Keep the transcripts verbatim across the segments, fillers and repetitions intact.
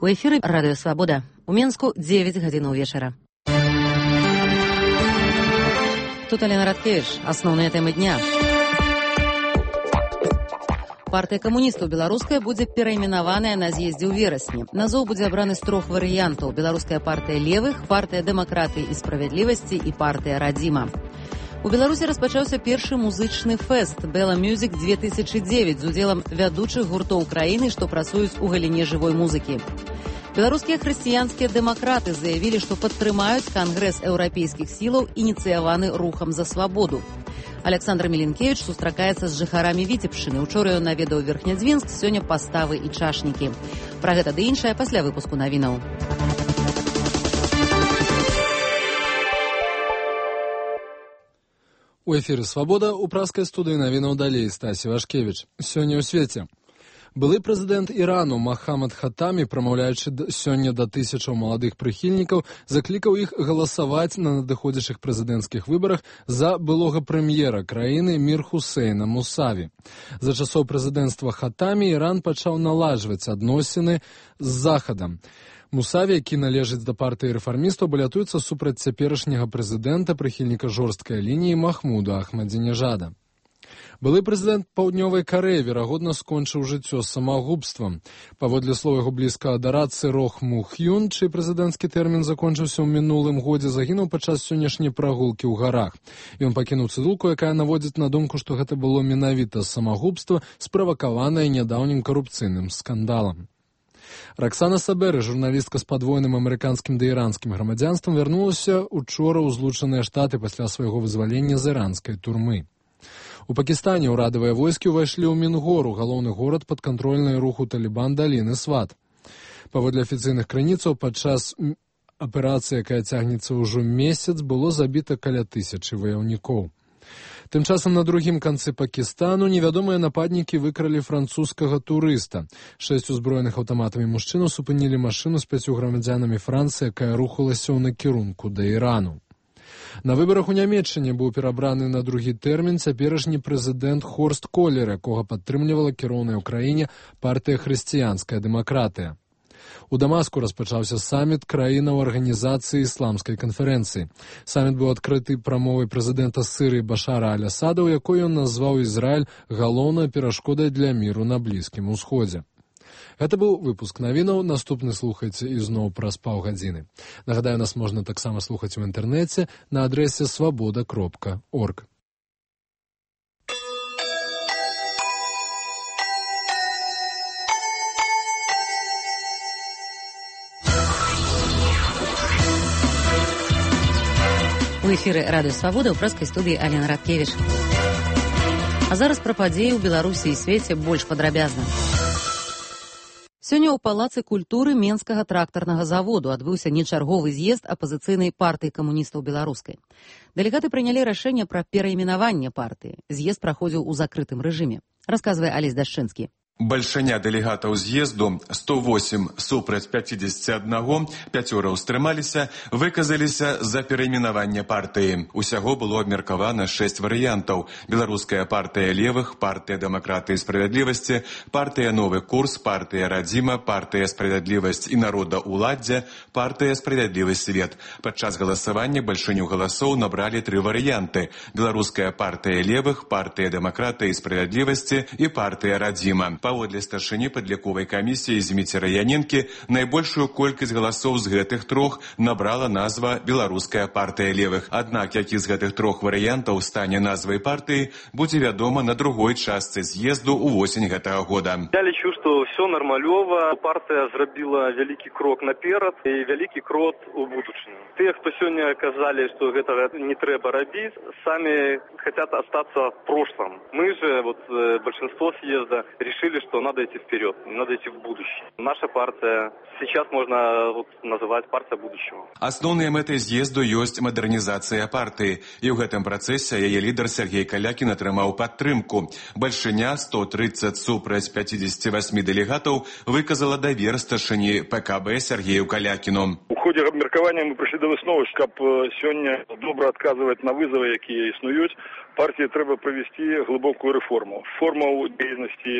У эфіры Радыё Свабода. У Менску дзевяць гадзінаў вечара. Тут Алена Радкевич. Асноўныя тэмы дня. Партыя камуністаў беларуская будзе перайменаваная на з'ездзе ў верасні. Назоў будзе абраны з трох варыянтаў: беларуская партыя левых, партыя дэмакратыі і справядлівасці і партыя радзіма. У Беларусі распачаўся першы музычны фэст «Бела Мюзік две тысячи девять» з удзелам вядучых гуртоў краіны, што працуюць у галіне жывой музыкі. Беларускія хрысціянскія дэмакраты заявілі, што падтрымаюць кангрэс еўрапейскіх сілаў, ініцыяваны рухам за свабоду. Александр Міленкевіч сустракаецца з жыхарамі Віцебшчыны. Учора ён наведаў Верхнядзвінск, сёння паставы і чашнікі. Пра гэта ды іншае пасля выпуску навінаў. У эфіры «Свабода» у праскай студыі навінаў далей Стасі Вашкевіч. Сёння ў свеце. Былы прэзідэнт Ірану Махамад Хатамі, прамаўляючы сёння да тысячаў маладых прыхільнікаў, заклікаў іх галасаваць на надыходзячых прэзідэнцкіх выбарах за былога прэм'ера краіны Мір Хусейна Мусаві. За часоў прэзідэнцтва Хатамі Іран пачаў наладжваць адносіны з Захадам. Мусаві, які належыць да партыі рэфармістаў, балятуецца супраць цяперашняга прэзідэнта, прыхільніка жорсткай лініі Махмуда Ахмадзінежада. Былы прэзідэнт Паўднёвай Карэі, верагодна, скончыў жыццё самагубствам. Паводле слоў яго блізкага да рацы Рох Му Хюн, чый прэзідэнцкі тэрмін закончыўся ў мінулым годзе, загінуў падчас сённяшняй прагулкі ў гарах. Ён пакінуў цыдулку, якая наводзіць на думку, што гэта было менавіта самагубства, справакаванае нядаўнім карупцыйным скандалам. Раксана Саберы, журналістка з падвойным амерыканскім ды іранскім грамадзянствам, вярнулася учора ў Злучаныя Штаты пасля свайго вызвалення з іранскай турмы. У Пакістане ўрадавыя войскі ўвайшлі ў Мінгору, галоўны горад падкантрольнай руху Талібан даліны Сват. Паводле афіцыйных крыніцаў, падчас аперацыі, якая цягнецца ўжо месяц, было забіта каля тысячы ваяўнікоў. Тым часам на другім канцы Пакістану невядомыя нападнікі выкралі французскага турыста. Шэсць узброеных аўтаматамі мужчынаў супынілі машыну з пяццю грамадзянамі Францыі, якая рухалася ў накірунку да Ірану. На выбарах у Нямецчыне быў перабраны на другі тэрмін цяперашні прэзідэнт Хорст Колер, якога падтрымлівала кіроўная ў краіне партыя хрысціянская дэмакратыя. У Дамаску распачаўся саміт краінаў арганізацыі ісламскай канферэнцыі. Саміт быў адкрыты прамовай прэзідэнта Сырыі Башара Аль-Асада, у якой ён назваў Ізраіль галоўнай перашкодай для міру на Блізкім Усходзе. Гэта быў выпуск навінаў. Наступны слухайце ізноў праз паўгадзіны. Нагадаю, нас можна таксама слухаць у інтэрнэце на адрэсе свабода кропка орг. У эфіры Радыё Свабода ў праскай студыі Алена Радкевіч. А зараз пра падзеі ў Беларусі і свеце больш падрабязна. Сёння ў палацы культуры Менскага трактарнага заводу адбыўся нечарговы з'езд апазіцыйнай партыі камуністаў беларускай. Дэлегаты прынялі рашэнне пра перайменаванне партыі. З'езд праходзіў у закрытым рэжыме. Расказвае Алесь Дашчынскі. Бальшыня дэлегатаў з'езду сто восем супраць пяцідзесяці аднаго, пяцёра ўстрымаліся, выказаліся за перайменаванне партыі. Усяго было абмеркавана шэсць варыянтаў: беларуская партыя левых, партыя дэмакратыі і справядлівасці, партыя новы курс, партыя радзіма, партыя справядлівасць і народаўладдзя, партыя справядлівы свет. Падчас галасавання бальшыню галасоў набралі тры варыянты: беларуская партыя левых, партыя дэмакратыі і справядлівасці і партыя радзіма. Паводле старшыні падліковай камісіі Зміцера Яненкі, найбольшую колькасць галасоў з гэтых трох набрала назва «Беларуская партыя левых». Аднак, які з гэтых трох варыянтаў стане назвай партыі, будзе вядома на другой частцы з'езду ўвосень гэтага года. Я лічу, што ўсё нармалёва. Партыя зрабіла вялікі крок наперад і вялікі крок у будучыню. Тыя, хто сёння казалі, што гэтага не трэба рабіць, самі хотят остаться в прошлом. Мы же, вот большинство съезда, решили, что надо идти вперед, надо идти в будущее. Наша партия сейчас можно вот называть партия будущего. Асноўнай мэтай з'езду ёсць мадэрнізацыя партыі, і ў гэтым працэсе яе лідар Сергей Калякін атрымаў падтрымку. Бальшыня сто тридцать супраць пяцідзесяці васьмі дэлегатаў выказала давер старшыні ПКБ Сергею Калякіну. У ходе абмеркавання мы прыйшлі да высновы, каб сёння добра адказваць на вызовы, якія існуюць, партії треба провести глибоку реформу. Форму діяльності, методу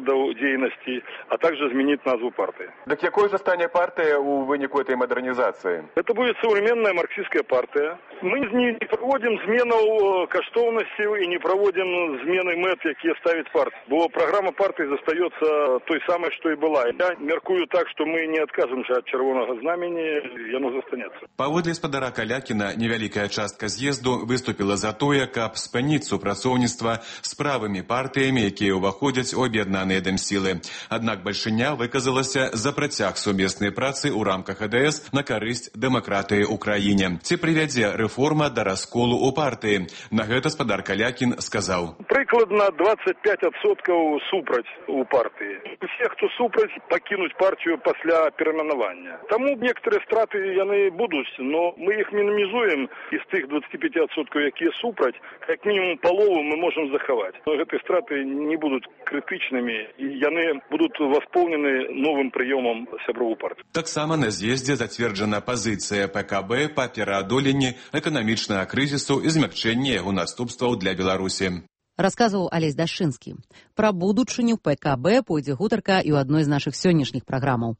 методов деятельности, а также изменить назву партии. Так какой же станет партия у вынику этой модернизации? Это будет современная марксистская партия. Мы не проводим змену коштовностей и не проводим змены мет, які ставить партия. Бо программа партии застается той самой, что и была. Я меркую так, что мы не откажемся от червоного знамени, и оно застанется. Паводле спадара Калякіна, невялікая частка з'езду выступила за тое, каб спыніць супрацоўніцтва з правымі партыямі, якія ўваходзяць у аб'яднаныя дэмсілы. Аднак бальшыня выказалася за працяг сумеснай працы ў рамках а дэ эс на карысць дэмакратыі ў краіне. Ці прывядзе рэформа да расколу ў партыі? На гэта спадар Калякін сказаў. Прыкладна двадцать пять адсоткаў супраць у партыі. Усе, хто супраць, пакінуць партію пасля перайменавання. Таму некаторыя страты яны будуць, но мы іх мінімізуем из тых двадцати пяти адсоткаў, якія супраць, як мінімум палову мы можам захаваць. Но гэтыя страты не будуць крытычнымі, і яны будуць васпоўнены новым прыёмам сяброў партыі. Таксама на з'ездзе зацверджана пазіцыя пэ ка бэ па пераадоленні эканамічнага крызісу і змякчэння яго наступстваў для Беларусі. Расказваў Алесь Дашчынскі. Пра будучыню пэ ка бэ пойдзе гутарка і ў адной з нашых сённяшніх праграмаў.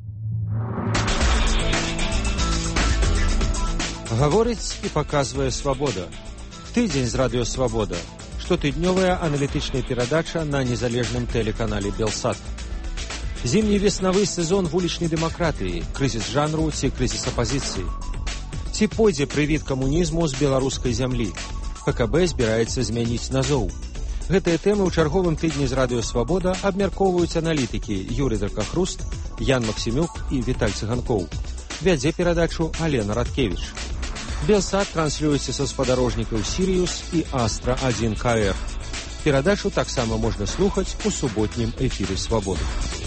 Гаворыць і паказвае «Свабода». Тыдзень з радыё «Свабода». Штотыднёвая аналітычная перадача на незалежным тэлеканале «Белсат». Зімні-веснавы сезон вулічнай дэмакратыі, крызіс жанру ці крызіс апазіцыі. Ці пойдзе прывід камунізму з беларускай зямлі? пэ ка бэ збіраецца змяніць назоў. Гэтыя тэмы ў чарговым тыдні з радыё «Свабода» абмяркоўваюць аналітыкі Юрый Дракахруст, Ян Максімюк і Віталь Цыганкоў. Вядзе перадачу Алена Радкевіч. Белсат транслюецца са спадарожнікаў «Сірыус» і «Астра один ка эр». Перадачу таксама можна слухаць у суботнім эфіры «Свабоды».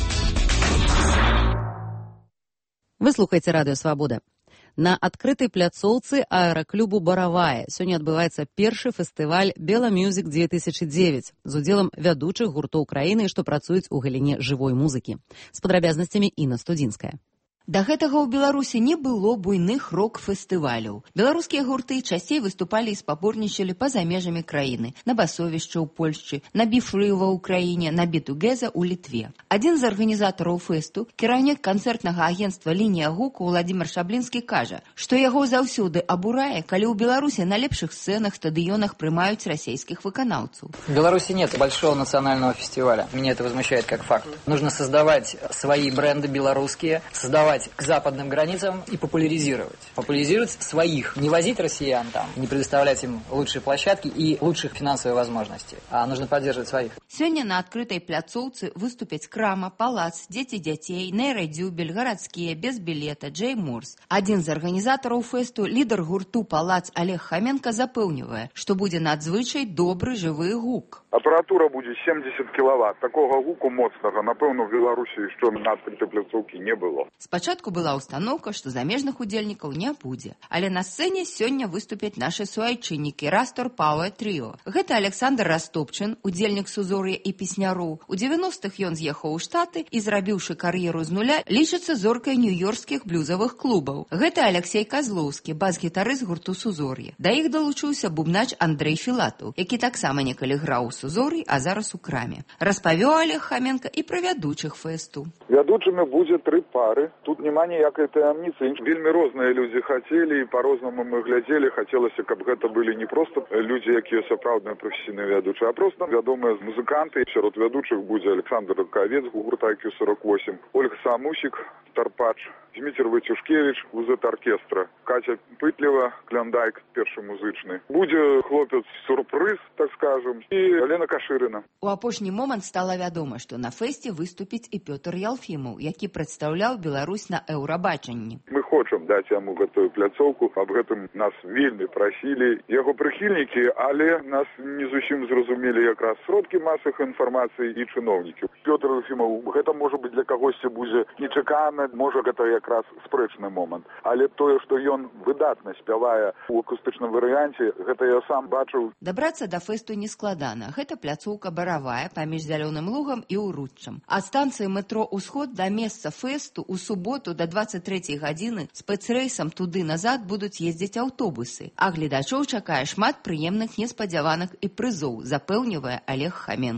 Вы слухаеце радыё «Свабода». На адкрытай пляцоўцы аэраклубу «Баравая» сёння адбываецца першы фестываль «Беламюзік две тысячи девять» з удзелам вядучых гуртоў краіны, што працуюць у галіне жывой музыкі. З падрабязнасцямі Інна Студзінская. Да гэтага ў Беларусі не было буйных рок-фестываляў. Беларускія гурты часцей выступалі і спаборнічалі па-за межамі краіны. На басовішча ў Польшчы, на біфрыва ў краіне, на бітугеза ў Літве. Адзін з арганізатараў фэсту, кіраўнік канцэртнага агенцтва «Лінія гуку» Владзімир Шаблінскі кажа, што яго заўсёды абурае, калі ў Беларусі на лепшых сцэнах, стадыёнах прымаюць расійскіх выканаўцаў. В Беларуси нет большого национального фестиваля. Меня это возмущает как факт. Нужно создавать свои бренды белорусские, создавать к западным границам и популяризировать. Популяризировать своих. Не возить россиян там, не предоставлять им лучшие площадки и лучших финансовых возможностей, а нужно поддерживать своих. Сёння на адкрытай пляцоўцы выступяць Крама, Палац, Дзеці дзяцей, Нейрадзюбель, Гарадскія, Без білета, Джей Мурс. Адзін з арганізатараў фэсту, лідар гурту «Палац» Олег Хаменко запэўнівае, што будзе надзвычай добры жывы гук. Апаратура будзе семьдесят кілават. Такога гуку моцнага, напэўна, в Беларусі што на адкрытай пляцоўкі не было. Спачатку была ўстаноўка, што замежных удзельнікаў не будзе. Але на сцэне сёння выступяць нашы суайчыннікі «Растор Пауэр Тріо». Гэта Александр Растопчын, удзельнік «Сузор'я» і песняру. У дзевяностых ён з'ехаў у Штаты і, зрабіўшы кар'еру з нуля, лічыцца зоркай нью-йоркскіх блюзавых клубаў. Гэта Алексей Козлоўскі, бас-гітарыст гурту «Сузор'я». Да іх далучыўся бубнач Андрэй Філатаў, які таксама некалі граў у «Сузор'і», а зараз у Краме. Распавёў Олег Хаменко і пра вядучых фэсту. Вядучымі будзе тры пары. Тут няма ніякай таямніцы. Вельмі розныя людзі хацелі, і па-рознаму мы глядзелі. Хацелася, каб гэта былі не проста людзі, якія сапраўдныя прафесійныя вядучыя, а проста вядомыя музыканты. Сярод вядучых будзе Александр Раковец, гурта ай кью сорок восемь, Ольга Самусік, Тарпач, Дмітрий Войцюшкевич, вузет оркестра, Катя Пытлева, Кляндайк, першы музычны. Будзе хлопец-сюрпрыз, так скажем, і Алена Кашырына. У апошні момант стала вядома, што на фэсце выступіць і Пётр Ялфімаў, які прадстаўляў Беларусь на Еўрабачанні. Мы хочам даць яму гэтую пляцоўку, аб гэтым нас вельмі прасілі яго прыхільнікі, але нас не зусім зразумелі якраз сродкі масавых інфармацыі і чыноўнікі. Пётр Ялфімаў, гэта можа быць для кагосьці будзе нечакана, можа гэта якраз спрэчны момант. Але тое, што ён выдатна спявае у акустычным варыянце, гэта я сам бачыў. Дабрацца да фэсту не складана. Гэта пляцоўка Баравая паміж Зялёным лугам і Уруччам. Ад станцыі метро «Усход» да месца фэсту ў суботу да дваццаць трэцяй гадзіны спецрэйсам туды-назад будуць ездзіць аўтобусы. А гледачоў чакае шмат прыемных, неспадзяваных і прызоў, запэўнівае Олег Хаменко.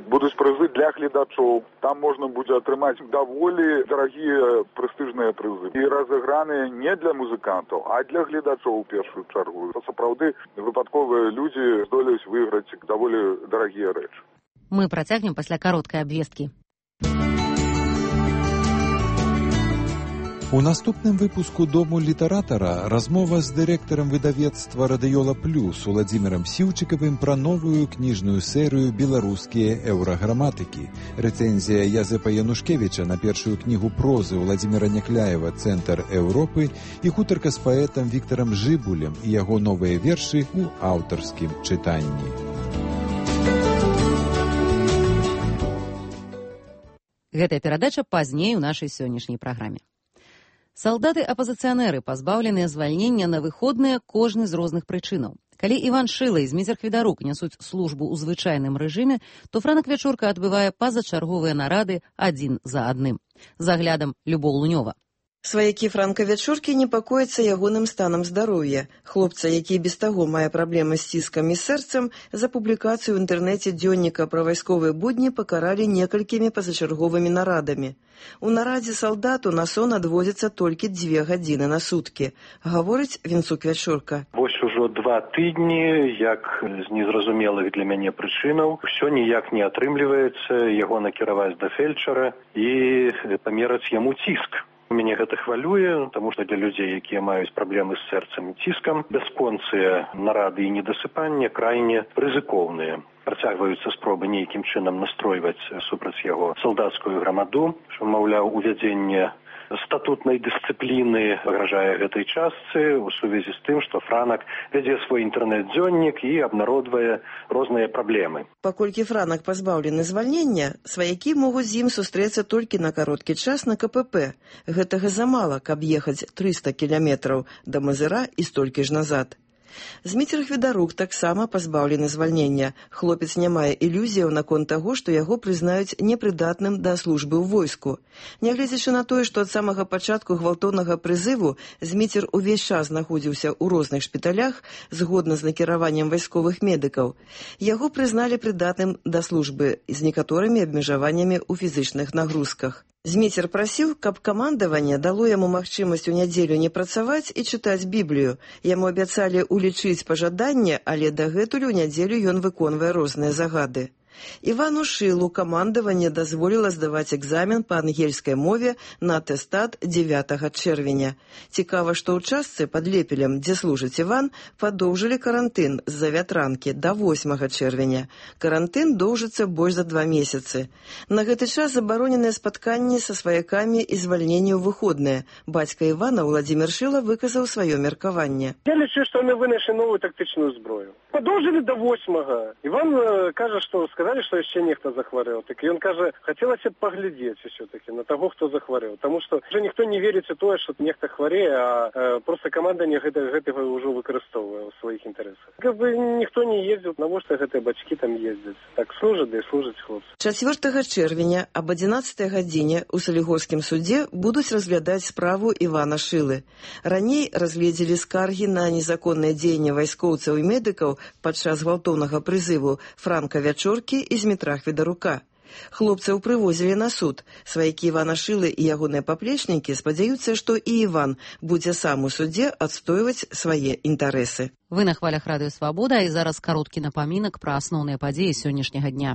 Будуць прызы для гледачоў. Там можна будзе атрымаць даволі дарагія прэстыжныя прызы. І разыграныя не для музыкантаў, а для гледачоў у першую чаргу. Сапраўды выпадковыя людзі здолеюць выйграць даволі дарагія рэчы. Мы працягнем пасля кароткай абвесткі. У наступным выпуску «Дому літаратара» размова з дырэктарам выдавецтва «Радыёла Плюс» Уладзімірам Сіўчыкавым пра новую кніжную серыю «Беларускія еўраграматыкі». Рэцэнзія Язэпа Янушкевіча на першую кнігу прозы Уладзіміра Някляева «Цэнтр Еўропы» і хутарка з паэтам Віктарам Жыбулем і яго новыя вершы ў аўтарскім чытанні. Гэтая перадача пазней у нашай сённяшняй праграме. Салдаты-апазіцыянеры пазбаўленыя звальнення на выходныя кожны з розных прычынаў. Калі Іван Шыла і Зміцер Хведарук нясуць службу ў звычайным рэжыме, то Франак Вячорка адбывае пазачарговыя нарады адзін за адным. За аглядам Любоў Лунёва. Сваякі Франка Вячоркі непакояцца ягоным станам здароўя. Хлопца, які без таго мае праблемы з ціскам і сэрцам, за публікацыю ў інтэрнэце дзённіка пра вайсковыя будні пакаралі некалькімі пазачарговымі нарадамі. У нарадзе салдату на сон адводзіцца толькі дзве гадзіны на суткі, гаворыць Вінцук Вячорка. Вось ужо два тыдні, як з незразумелых для мяне прычынаў, усё ніяк не атрымліваецца яго накіраваць да фельчара і памераць яму ціск. Мяне гэта хвалюе, таму што для людзей, якія маюць праблемы з сэрцам і ціскам, бясконцыя нарады і недасыпання крайне рызыкоўныя. Працягваюцца спробы нейкім чынам настройваць супраць яго салдацкую грамаду, што, маўляў, увядзенне статутнай дысцыпліны агражае гэтай частцы у сувязі з тым, што Франак вядзе свой інтэрнэт-дзённік і абнародвае розныя праблемы. Паколькі Франак пазбаўлены звальнення, сваякі могуць з ім сустрэцца толькі на кароткі час на ка пэ пэ. Гэтага замала, каб ехаць трыста кіламетраў да Мазыра і столькі ж назад. Зміцер Хведарук таксама пазбаўлены звальнення. Хлопец не мае ілюзіяў наконт таго, што яго прызнаюць непрыдатным да службы ў войску. Нягледзячы на тое, што ад самага пачатку гвалтоўнага прызыву Зміцер увесь час знаходзіўся ў розных шпіталях, згодна з накіраваннем вайсковых медыкаў, яго прызналі прыдатным да службы з некаторымі абмежаваннямі ў фізычных нагрузках. Зміцер прасіў, каб камандаванне дало яму магчымасць у нядзелю не працаваць і чытаць Біблію. Яму абяцалі улічыць пажаданне, але дагэтуль у нядзелю ён выконвае розныя загады. Івану Шылу камандаванне дазволіла здаваць экзамен па ангельскай мове на атэстат дзевятага чэрвеня. Цікава, што ў частцы пад Лепелем, дзе служыць Іван, падоўжылі карантын з-за вятранкі да восьмага чэрвеня. Карантын доўжыцца больш за два месяцы. На гэты час забароненыя спатканні са сваякамі і звальненне ў выходныя. Бацька Івана, Уладзімір Шыла, выказаў сваё меркаванне. Я лічу, што яны вынайшлі новую тактычную зброю. Падоўжылі да восьмага. Іван э, кажа, што сказалі, што яшчэ нехта захварэў. Так ён кажа, хацелася б паглядзець усё-такі на таго, хто захварэў. Таму што ўжо ніхто не верыць у тое, што нехта хварэе, а э, проста каманданне гэта, гэтага ўжо выкарыстоўвае ў сваіх інтарэсах. Как бы ніхто не ездзіў, навошта гэтыя бацькі там ездзяць. Так служаць, да і служаць хлопцы. чацвёртага чэрвеня аб адзінаццатай гадзіне ў Салігорскім судзе будуць разглядаць справу Івана Шылы. Раней разгледзелі скаргі на незаконнае дзеянне вайскоўцаў і медыкаў падчас гвалтоўнага прызыву Франка Вячоркі і Змітра Хведарука. Хлопцаў прывозілі на суд. Сваякі Івана Шылы і ягоныя паплечнікі спадзяюцца, што і Іван будзе сам у судзе адстойваць свае інтарэсы. Вы на хвалях радыё «Свабода» і зараз кароткі напамінак пра асноўныя падзеі сённяшняга дня.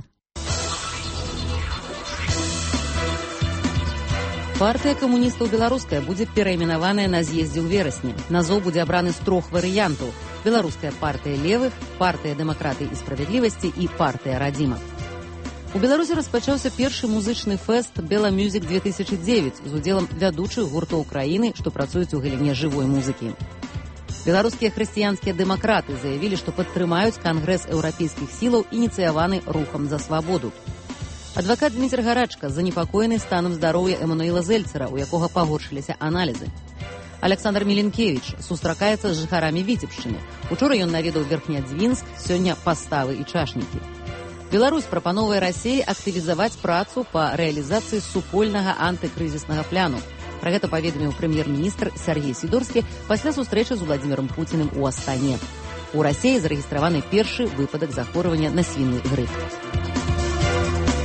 Партыя камуністаў беларуская будзе перайменаваная на з'ездзе ў верасні. Назоў будзе абраны з трох варыянтаў: Беларуская партыя левых, партыя дэмакраты і справядлівасці і партыя радзіма. У Беларусі распачаўся першы музычны фэст «Бела Мюзік две тысячи девять» з удзелам вядучых гуртоў краіны, што працуюць у галіне жывой музыкі. Беларускія хрысціянскія дэмакраты заявілі, што падтрымаюць кангрэс еўрапейскіх сілаў, ініцыяваны рухам за свабоду. Адвакат Дмітр Гарачка занепакоены станам здароўя Эмануіла Зельцера, у якога пагоршыліся аналізы. Александр Міленкевіч сустракаецца з жыхарамі Віцебшчыны. Учора ён наведаў Верхнядзвінск, сёння паставы і чашнікі. Беларусь прапановвае Расіі актывізаваць працу па рэалізацыі супольнага антыкрызіснага пляну. Пра гэта паведаміў прэм'ер-міністр Сяргей Сідорскі пасля сустрэчы з Уладзімірам Пуціным у Астане. У Расіі зарэгістраваны першы выпадак захворвання на свіны грып.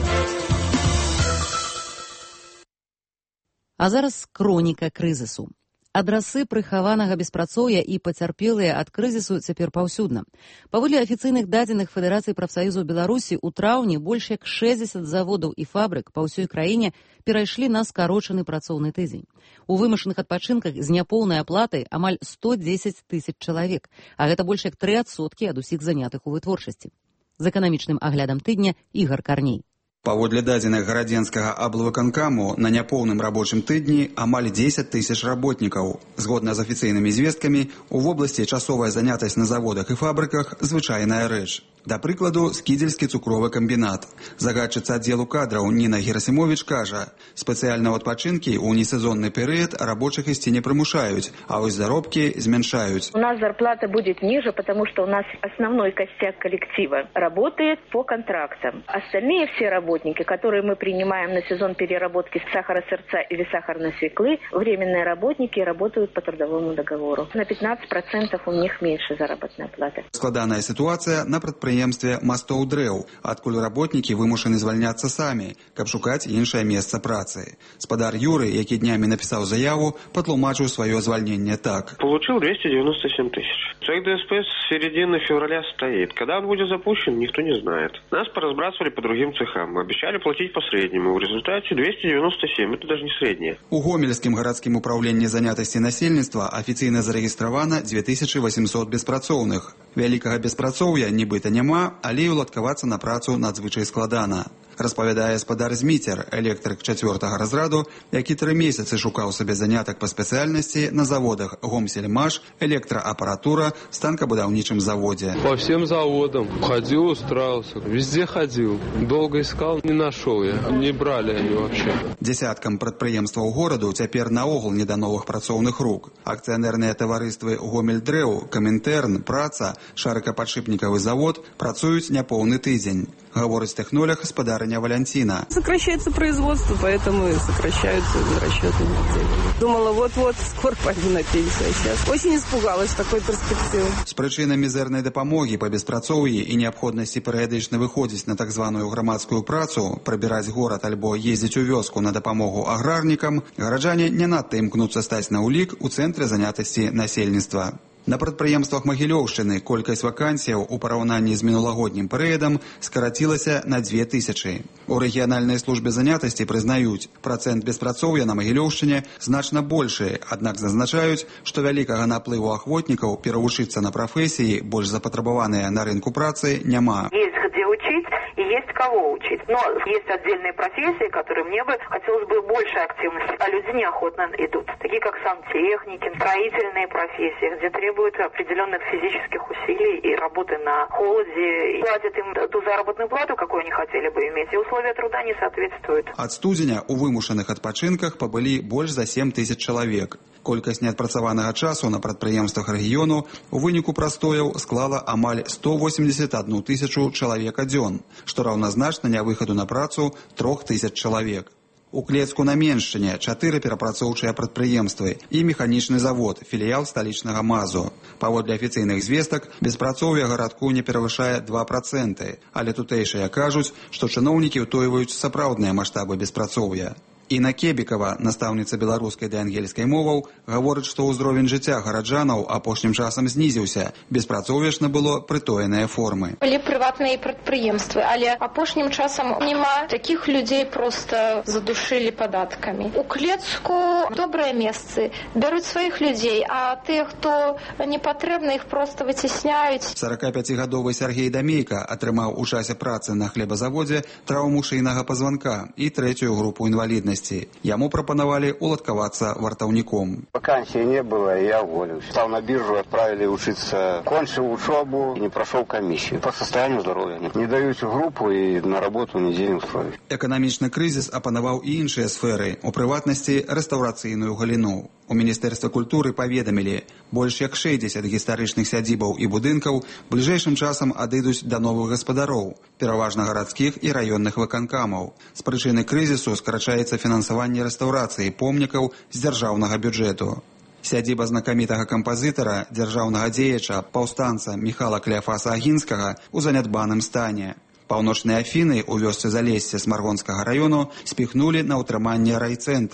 А зараз хроніка крызісу. Адрасы прыхаванага беспрацоўя і пацярпелыя ад крызісу цяпер паўсюдна. Паводле афіцыйных дадзеных Федэрацыі прафсаюзаў Беларусі, у траўні больш як шэсцьдзесят заводаў і фабрык па ўсёй краіне перайшлі на скарочаны працоўны тыдзень. У вымушаных адпачынках з няпоўнай аплатай амаль сто дзесяць тысяч чалавек, а гэта больш як тры адсоткі ад усіх занятых у вытворчасці. З эканамічным аглядам тыдня Ігар Карней. Паводле дадзеных гарадзенскага аблвыканкаму, на няпоўным рабочым тыдні амаль дзесяць тысяч работнікаў. Згодна з афіцыйнымі звесткамі, у вобласці часовая занятасць на заводах і фабрыках звычайная рэч. Да прыкладу, скідзельскі цукровы камбінат. Загадчыца аддзелу кадраў Ніна Герасімовіч кажа, спецыяльна ў адпачынкі ў несезонны перыяд рабочых ісці не прымушаюць, а вось заробкі змяншаюць. У нас зарплата будет ниже, потому что у нас основной костяк коллектива работает по контрактам. Остальные все работники, которые мы принимаем на сезон переработки сахара-сырца или сахарной свеклы, временные работники работают по трудовому договору. На пятнадцать процентов у них меньше заработная плата. Складаная ситуация на предприятии мастоў дрэў, адкуль работнікі вымушаны звальняцца самі, каб шукаць іншае месца працы. Спадар Юры, які днямі напісаў заяву, патлумачыў сваё звальненне так. Получил двести девяносто семь тысяч. Цех ДСП с середины февраля стоит. Когда он будет запущен, никто не знает. Нас поразбрасывали по другим цехам. Обещали платить по среднему. В результате двести девяносто семь. Это даже не среднее. У Гомельскім гарадскім управленні занятасці насельніцтва афіцыйна зарэгістравана две тысячи восемьсот беспрацоўных. Вялікага беспрацоўя нібыта няма, але і уладкавацца на працу надзвычай складана. Распавядае спадар Зміцер, электрык чацвёртага разраду, які тры месяцы шукаў сабе занятак па спецыяльнасці на заводах Гомсельмаш, электроаппаратура, станкабудаўнічым заводе. По всем заводам ходил, устраивался, везде ходил. Долго искал, не нашел я, не брали они вообще. Десяткам прадпрыемстваў гораду цяпер наогул не да новых працоўных рук. Акцыянерныя таварыствы Гомельдрэў, Камінтэрн, Праца, шарыкападшипнікавы завод працуюць няпоўны тыдзень. Гаворыць тэхнолог спадарыня Валянціна. Сокращается производство, поэтому и сокращаются расчеты. Думала, вот-вот, скоро пойду на пенсию. А сейчас очень испугалась такой перспективы. З прычыны мізэрнай дапамогі па беспрацоўі і неабходнасці перыядычна выходзіць на так званую грамадскую працу, прабіраць горад альбо ездзіць у вёску на дапамогу аграрнікам, гараджане не надта імкнуцца стаць на ўлік у цэнтры занятасці насельніцтва. На прадпрыемствах Магілёўшчыны колькасць вакансіяў у параўнанні з мінулагоднім перыядам скарацілася на две тысячы. У рэгіянальнай службе занятасці прызнаюць, працэнт беспрацоўя на Магілёўшчыне значна большы, аднак зазначаюць, што вялікага наплыву ахвотнікаў перавучыцца на прафесіі, больш запатрабаваныя на рынку працы, няма. Есть где учить и есть кого учить. Но есть отдельные профессии, которые мне бы хотелось бы большей активности, а люди неохотно идут. Такие как сантехники, строительные профессии, где требуют определенных физических усилий и работы на холоде. И платят им ту заработную плату, какую они хотели бы иметь, и условия труда не соответствуют. Ад студзеня у вымушаных адпачынках пабылі больш за семь тысяч чалавек. Колькасць неадпрацаванага часу на прадпрыемствах рэгіёну у выніку прастояў склала амаль сто восемьдесят одну тысячу чалавек адзён, што раўназначна нявыхаду на працу трох тысяч чалавек. У Клецку на Меншчыне чатыры перапрацоўчыя прадпрыемствы і механічны завод, філіял сталічнага МАЗу. Паводле афіцыйных звестак, беспрацоўе гарадку не перавышае два працэнты, але тутэйшыя кажуць, што чыноўнікі ўтойваюць сапраўдныя маштабы беспрацоўя. Інна Кебікава, настаўніца беларускай ды ангельскай моваў, гаворыць, што ўзровень жыцця гараджанаў апошнім часам знізіўся. Беспрацоўе ж набыло прытоеныя формы. Былі прыватныя прадпрыемствы, але апошнім часам няма такіх людзей, проста задушылі падаткамі. У Клецку добрыя месцы, бяруць сваіх людзей, а тыя, хто не патрэбны, іх проста выцісняюць. сорокапяцігадовы Сергей Дамейка атрымаў у часе працы на хлебазаводзе траўму шыйнага пазванка і трэцюю групу інваліднасці. Яму прапанавалі уладкавацца вартаўніком. Вакансии не было, и я уволился. Стал на биржу, отправили учиться. Кончил учебу, не прошел комиссию. По состоянию здоровья нет. Не дают группу и на работу нигде не устроить. Эканамічны крызіс апанаваў і іншыя сферы, у прыватнасці рэстаўрацыйную галіну. У Міністэрстве культуры паведамілі, больш як шэсцьдзесят гістарычных сядзібаў і будынкаў бліжэйшым часам адыдуць да новых гаспадароў, пераважна гарадскіх і раённых выканкамаў. З прычыны крызісу скарачаецца фінансаванне рэстаўрацыі помнікаў з дзяржаўнага бюджэту. Сядзіба знакамітага кампазітара, дзяржаўнага дзеяча, паўстанца Міхала Кляфаса Агінскага ў занядбаным стане. Паўночныя Афіны ў вёсцы Залессе Смаргонскага раёну спіхнулі на ўтрыманне райцэнтра.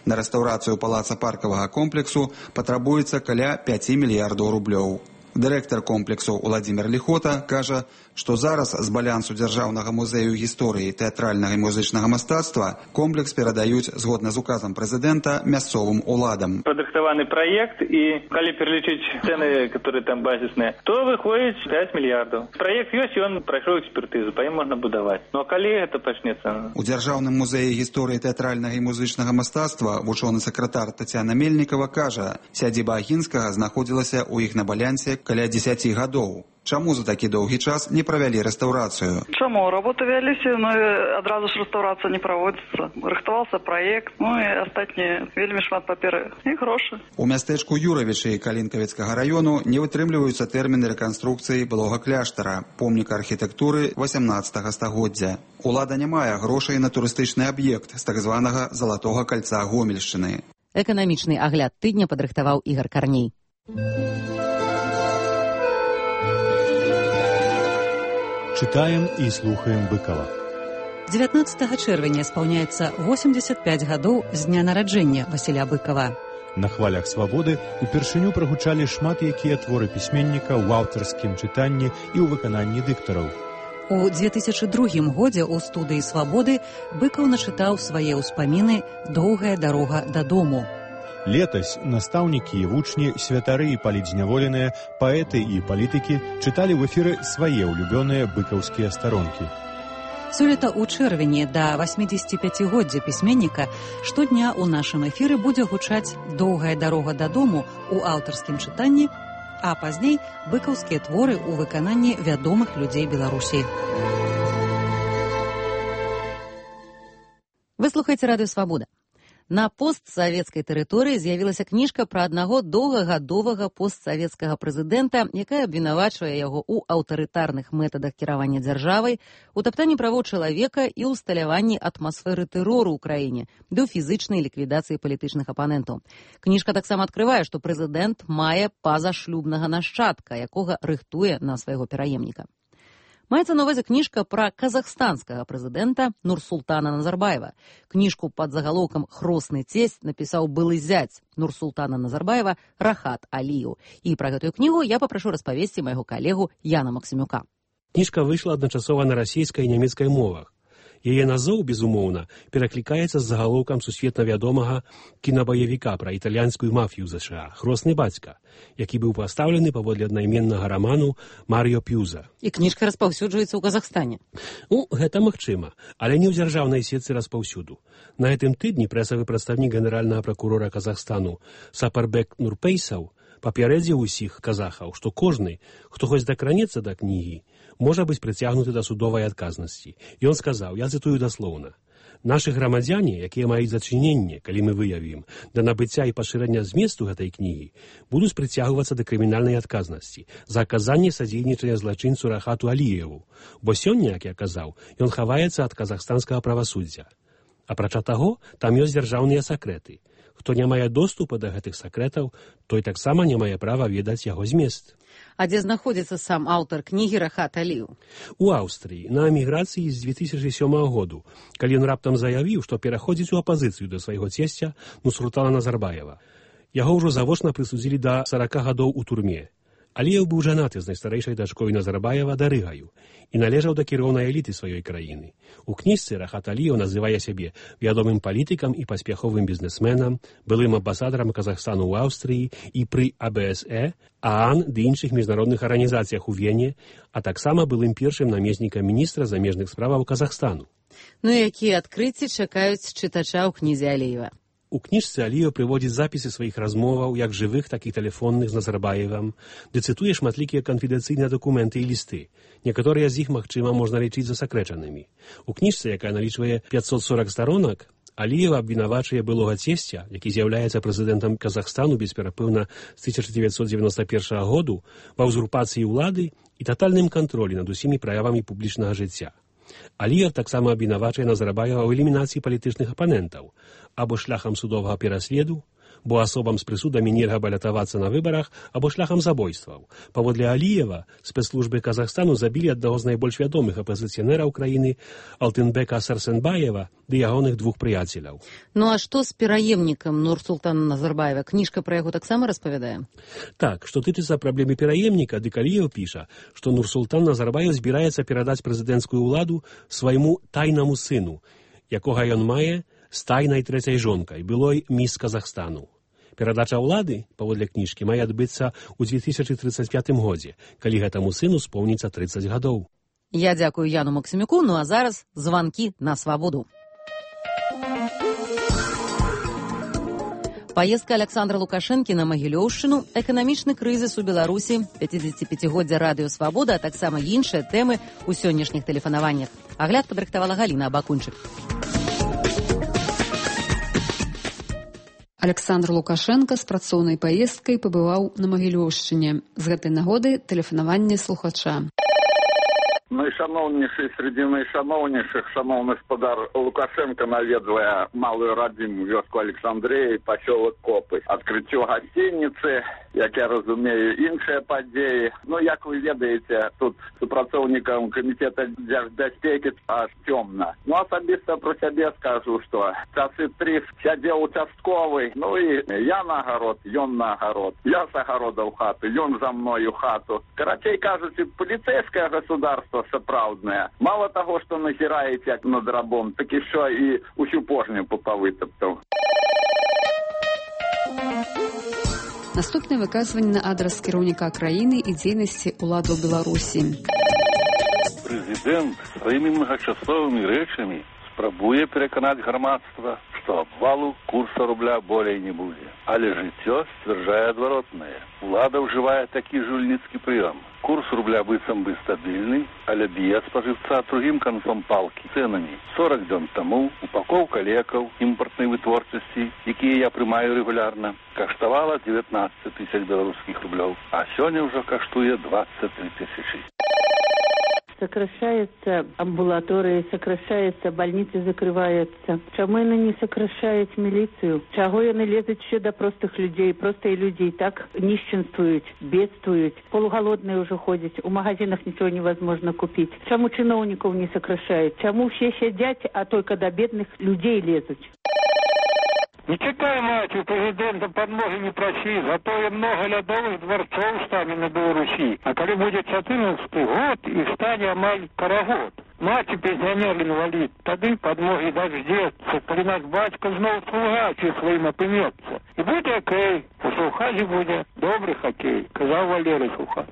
На рэстаўрацыю палаца паркавага комплексу патрабуецца каля пяці мільярдаў рублёў. Дырэктар комплексу Уладзімір Ліхота кажа, што зараз з балансу Дзяржаўнага музею гісторыі тэатральнага і музычнага мастацтва комплекс перадаюць згодна з указам прэзідэнта мясцовым уладам. Падрыхтаваны праект, і калі пералічыць цэны, которые там базісныя, то выходзіць пяць мільярдаў. Праект ёсць, ён прайшоў экспертызу, па ім можна будаваць. Но калі гэта пачнецца? У Дзяржаўным музеі гісторыі тэатральнага і музычнага мастацтва вучоны сакратар Тацяна Мельнікава кажа, сядзіба Агінскага знаходзілася ў іх на балянсе каля дзесяці гадоў. Чаму за такі доўгі час не правялі рэстаўрацыю? Чаму? Работы вяліся, но адразу ж рэстаўрацыя не праводзіцца. Рыхтаваўся праект, ну і астатнія вельмі шмат паперы і грошы. У мястэчку Юравічы Калінкавіцкага раёну не вытрымліваюцца тэрміны рэканструкцыі былога кляштара, помніка архітэктуры васямнаццатага стагоддзя. Улада не мае грошай на турыстычны аб'ект з так званага залатога кальца Гомельшчыны. Эканамічны агляд тыдня падрыхтаваў Ігар Карней. Читаем и слухаем Быкова. дзевятнаццатага чэрвеня спаўняецца восемьдесят пять гадоў з дня нараджэння Васіля Быкова. На хвалях свабоды упершыню прагучалі шмат якія творы пісьменніка ў аўтарскім чытанні і ў выкананні дыктараў. У две тысячы другім годзе ў студыі свабоды Быкаў начытаў свае ўспаміны «Доўгая дарога дадому». Летась настаўнікі і вучні, святары і палітзняволеныя, паэты і палітыкі чыталі ў эфіры свае ўлюбёныя быкаўскія старонкі. Сёлета ў чэрвені да восьмідзесяціпяцігоддзя пісьменніка штодня ў нашым эфіры будзе гучаць «Доўгая дарога дадому» у аўтарскім чытанні, а пазней быкаўскія творы ў выкананні вядомых людзей Беларусі. Вы слухаеце радыё «Свабода». На постсавецкай тэрыторыі з'явілася кніжка пра аднаго доўгагадовага постсавецкага прэзідэнта, якая абвінавачвае яго ў аўтарытарных метадах кіравання дзяржавай, у таптанні правоў чалавека і ўсталяванні атмасферы тэрору ў краіне, ды ў фізычнай ліквідацыі палітычных апанентаў. Кніжка таксама адкрывае, што прэзідэнт мае пазашлюбнага нашчадка, якога рыхтуе на свайго пераемніка. Маецца на ўвазе кніжка пра казахстанскага прэзідэнта Нурсултана Назарбаева. Кніжку пад загалоўкам «Хросны цесть» напісаў былы зяць Нурсултана Назарбаева Рахат Аліеў. І пра гэтую кнігу я папрашу распавесці майго калегу Яна Максімюка. Кніжка выйшла адначасова на расійскай і нямецкай мовах. Яе назоў, безумоўна, пераклікаецца з загалоўкам сусветна вядомага кінабаявіка пра італьянскую мафію ЗША «Хросны бацька», які быў пастаўлены паводле аднайменнага раману Марыё П'юза. І кніжка распаўсюджваецца ў Казахстане. Ну, гэта магчыма, але не ў дзяржаўнай сетцы распаўсюду. На гэтым тыдні прэсавы прадстаўнік генеральнага пракурора Казахстану Сапарбек Нурпейсаў папярэдзіў усіх казахаў, што кожны, хто хоць дакранецца да кнігі, можа быць прыцягнуты да судовай адказнасці. Ён сказаў, я цытую даслоўна: «Нашы грамадзяне, якія маюць зачыненне, калі мы выявім, да набыцця і пашырання зместу гэтай кнігі, будуць прыцягвацца да крымінальнай адказнасці за аказанне садзейнічання злачынцу Рахату Аліеву, бо сёння, як я казаў, ён хаваецца ад казахстанскага правасуддзя. Апрача таго, там ёсць дзяржаўныя сакрэты. Хто не мае доступа да гэтых сакрэтаў, той таксама не мае права ведаць яго змест». А дзе знаходзіцца сам аўтар кнігі Рахат Аліеў? У Аўстрыі, на эміграцыі з дзве тысячы сёмага году, калі ён раптам заявіў, што пераходзіць у апазіцыю да свайго цесця Нурсултана Назарбаева. Яго ўжо завочна прысудзілі да сарака гадоў у турме. Аліеў быў жанаты з найстарэйшай дачкой Назарбаева Дарыгаю і належаў да кіроўнай эліты сваёй краіны. У кніжцы Рахат Аліеў называе сябе вядомым палітыкам і паспяховым бізнесменам, былым амбасадарам Казахстану ў Аўстрыі і пры А Б С Э, ААН ды іншых міжнародных арганізацыях у Вене, а таксама былым першым намеснікам міністра замежных справаў Казахстану. Ну і якія адкрыцці чакаюць чытача ў кнізе Аліева? У кніжцы Аліеў прыводзіць запісы сваіх размоваў, як жывых, так і тэлефонных з Назарбаевым, ды цытуе шматлікія канфідэнцыйныя дакументы і лісты. Некаторыя з іх, магчыма, можна лічыць засакрэчанымі. У кніжцы, якая налічвае пятьсот сорок старонак, Аліева абвінавачвае былога цесця, які з'яўляецца прэзідэнтам Казахстану бесперапынна з тысяча дзевяцьсот дзевяноста першага году, ва ўзурпацыі ўлады і татальным кантролі над усімі праявамі публічнага жыцця. Аліеў таксама абвінавачвае Назарбаева ў элімінацыі палітычных апанентаў або шляхам судовага пераследу, бо асобам з прысудамі нельга балятавацца на выбарах або шляхам забойстваў. Паводле Аліева, спецслужбы Казахстану забілі аднаго з найбольш вядомых апазіцыянераў краіны Алтынбека Сарсенбаева ды ягоных двух прыяцеляў. Ну а што з пераемнікам Нурсултана Назарбаева? Кніжка пра яго таксама распавядае? Так, што тычыцца праблемы пераемніка, дык Аліеў піша, што Нурсултан Назарбаев збіраецца перадаць прэзідэнцкую ўладу свайму тайнаму сыну, якога ён мае з тайнай трэцяй жонкай, былой міс Казахстану. Перадача ўлады, паводле кніжкі, мае адбыцца ў две тысячы трыццаць пятым годзе, калі гэтаму сыну споўніцца трыццаць гадоў. Я дзякую Яну Максімюку, ну а зараз званкі на свабоду. Поездка Александра Лукашэнкі на Магілёўшчыну, эканамічны крызіс у Беларусі, пяцідзесяціпяцігоддзя радыё «Свабода», а таксама іншыя тэмы ў сённяшніх тэлефанаваннях. Агляд падрыхтавала Галіна Абакунчык. Александр Лукашенко з працоўнай паездкай пабываў на Магілёўшчыне. З гэтай нагоды тэлефанаванне слухача. Найшановніший серед найшановніших, шановний господар Лукашенко наведує малую родиму вёску Олександрії, поселок Копи. Відкриття гостиниці, як я розумію, інші події. Ну, як ви ведаєте, тут співпрацівникам комітету держбезпеки аж темно. Ну, особисто про себе скажу, що часи три сидів участковий, ну і я на город, ён на город. Я з огорода в хату, ён за мною в хату. Короче кажучи, поліцейське государство сапраўднае. Мало того, што нахіраець як над рабом, так і що і усю пожню папавытаптаў. Наступнае выказванне на адрас кіраўніка краіны і дзейнасці ўладаў Беларусі. Прэзідэнт сваімі многачасовымі рэчамі спрабуе пераканаць грамадства, што абвалу курса рубля болей не будзе. Але жыццё сцвярджае адваротнае. Улада ўжывае такі жульніцкі прыём. Курс рубля быццам бы стабільны, але б'е спажыўца другім канцом палкі цэнамі. сорок дзён таму упакоўка лекаў імпартнай вытворчасці, якія я прымаю рэгулярна, каштавала дзевятнаццаць тысяч беларускіх рублёў, а сёння ўжо каштуе двадцать три тысячи. Сокращаются амбулатории, сокращаются больницы, закрываются. Чему яны не сокращают милицию? Чего яны лезут еще до простых людей? Простые люди и так нищенствуют, бедствуют, полуголодные уже ходят, у магазинах ничего невозможно купить. Чему чиновников не сокращают? Чему все сидят, а только до бедных людей лезут? Не чекай, мать, у президента подмоги не проси, зато и много лядовых дворцов стане на Беларуси. А когда будет четырнадцатый год, и стане амаль карагод. Мать и пенсионер инвалид, тады подмоги дождется, коли наш батько знов слуга чи своим опинется. И будет окей, у Сухази будет добрый хоккей, сказал Валерий Сухази.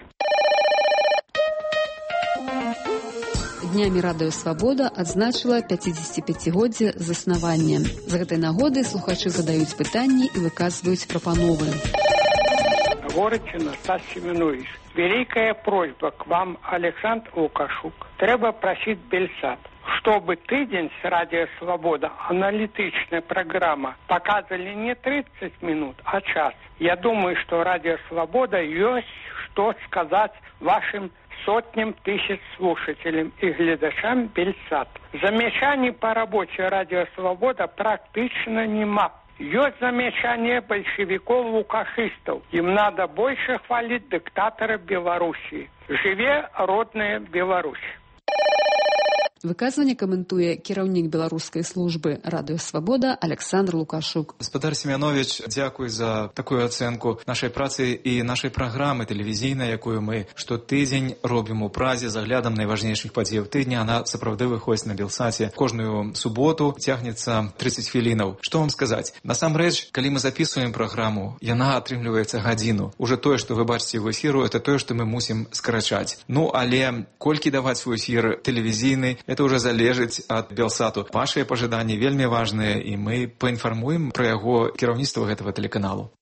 Днямі радыё «Свабода» адзначыла пяцідзесяціпяцігоддзе заснавання. З гэтай нагоды слухачы задаюць пытанні і выказваюць прапановы. Горычына Стас Семенович, великая просьба к вам, Александр Лукашук. Треба просить Бельсат, чтобы тыдень с радио «Свобода» аналитичная программа показывали не тридцать минут, а час. Я думаю, что радио «Свобода» есть что сказать вашим сотням тысяч слушателям и глядачам Бельсат. Замечаний по работе радио «Свобода» практично нема. Есть замечание большевиков-лукашистов. Им надо больше хвалить диктатора Белоруссии. Живе родная Беларусь. Выказванне каментуе кіраўнік беларускай службы радыё «Свабода» Александр Лукашук. Гаспадар Семянович, дзякуй за такую ацэнку нашай працы і нашай праграмы тэлевізійнай, якую мы штотыдзень робім у празе з аглядам найважнейшых падзеяў тыдня. Она сапраўды выходзіць на Белсаце кожную суботу, цягнецца тридцать хвілінаў. Што вам сказаць? Насамрэч, калі мы записываем праграму, яна атрымліваецца гадзіну. Уже тое, што вы бачыце ў эфіру, это тое, што мы мусім скарачаць. Ну, але колькі даваць у эфір тэлевізійны, это уже залежыць ад Белсату. Вашыя пажаданні вельмі важныя, і мы паінфармуем пра яго кіраўніцтва гэтага тэлеканалу.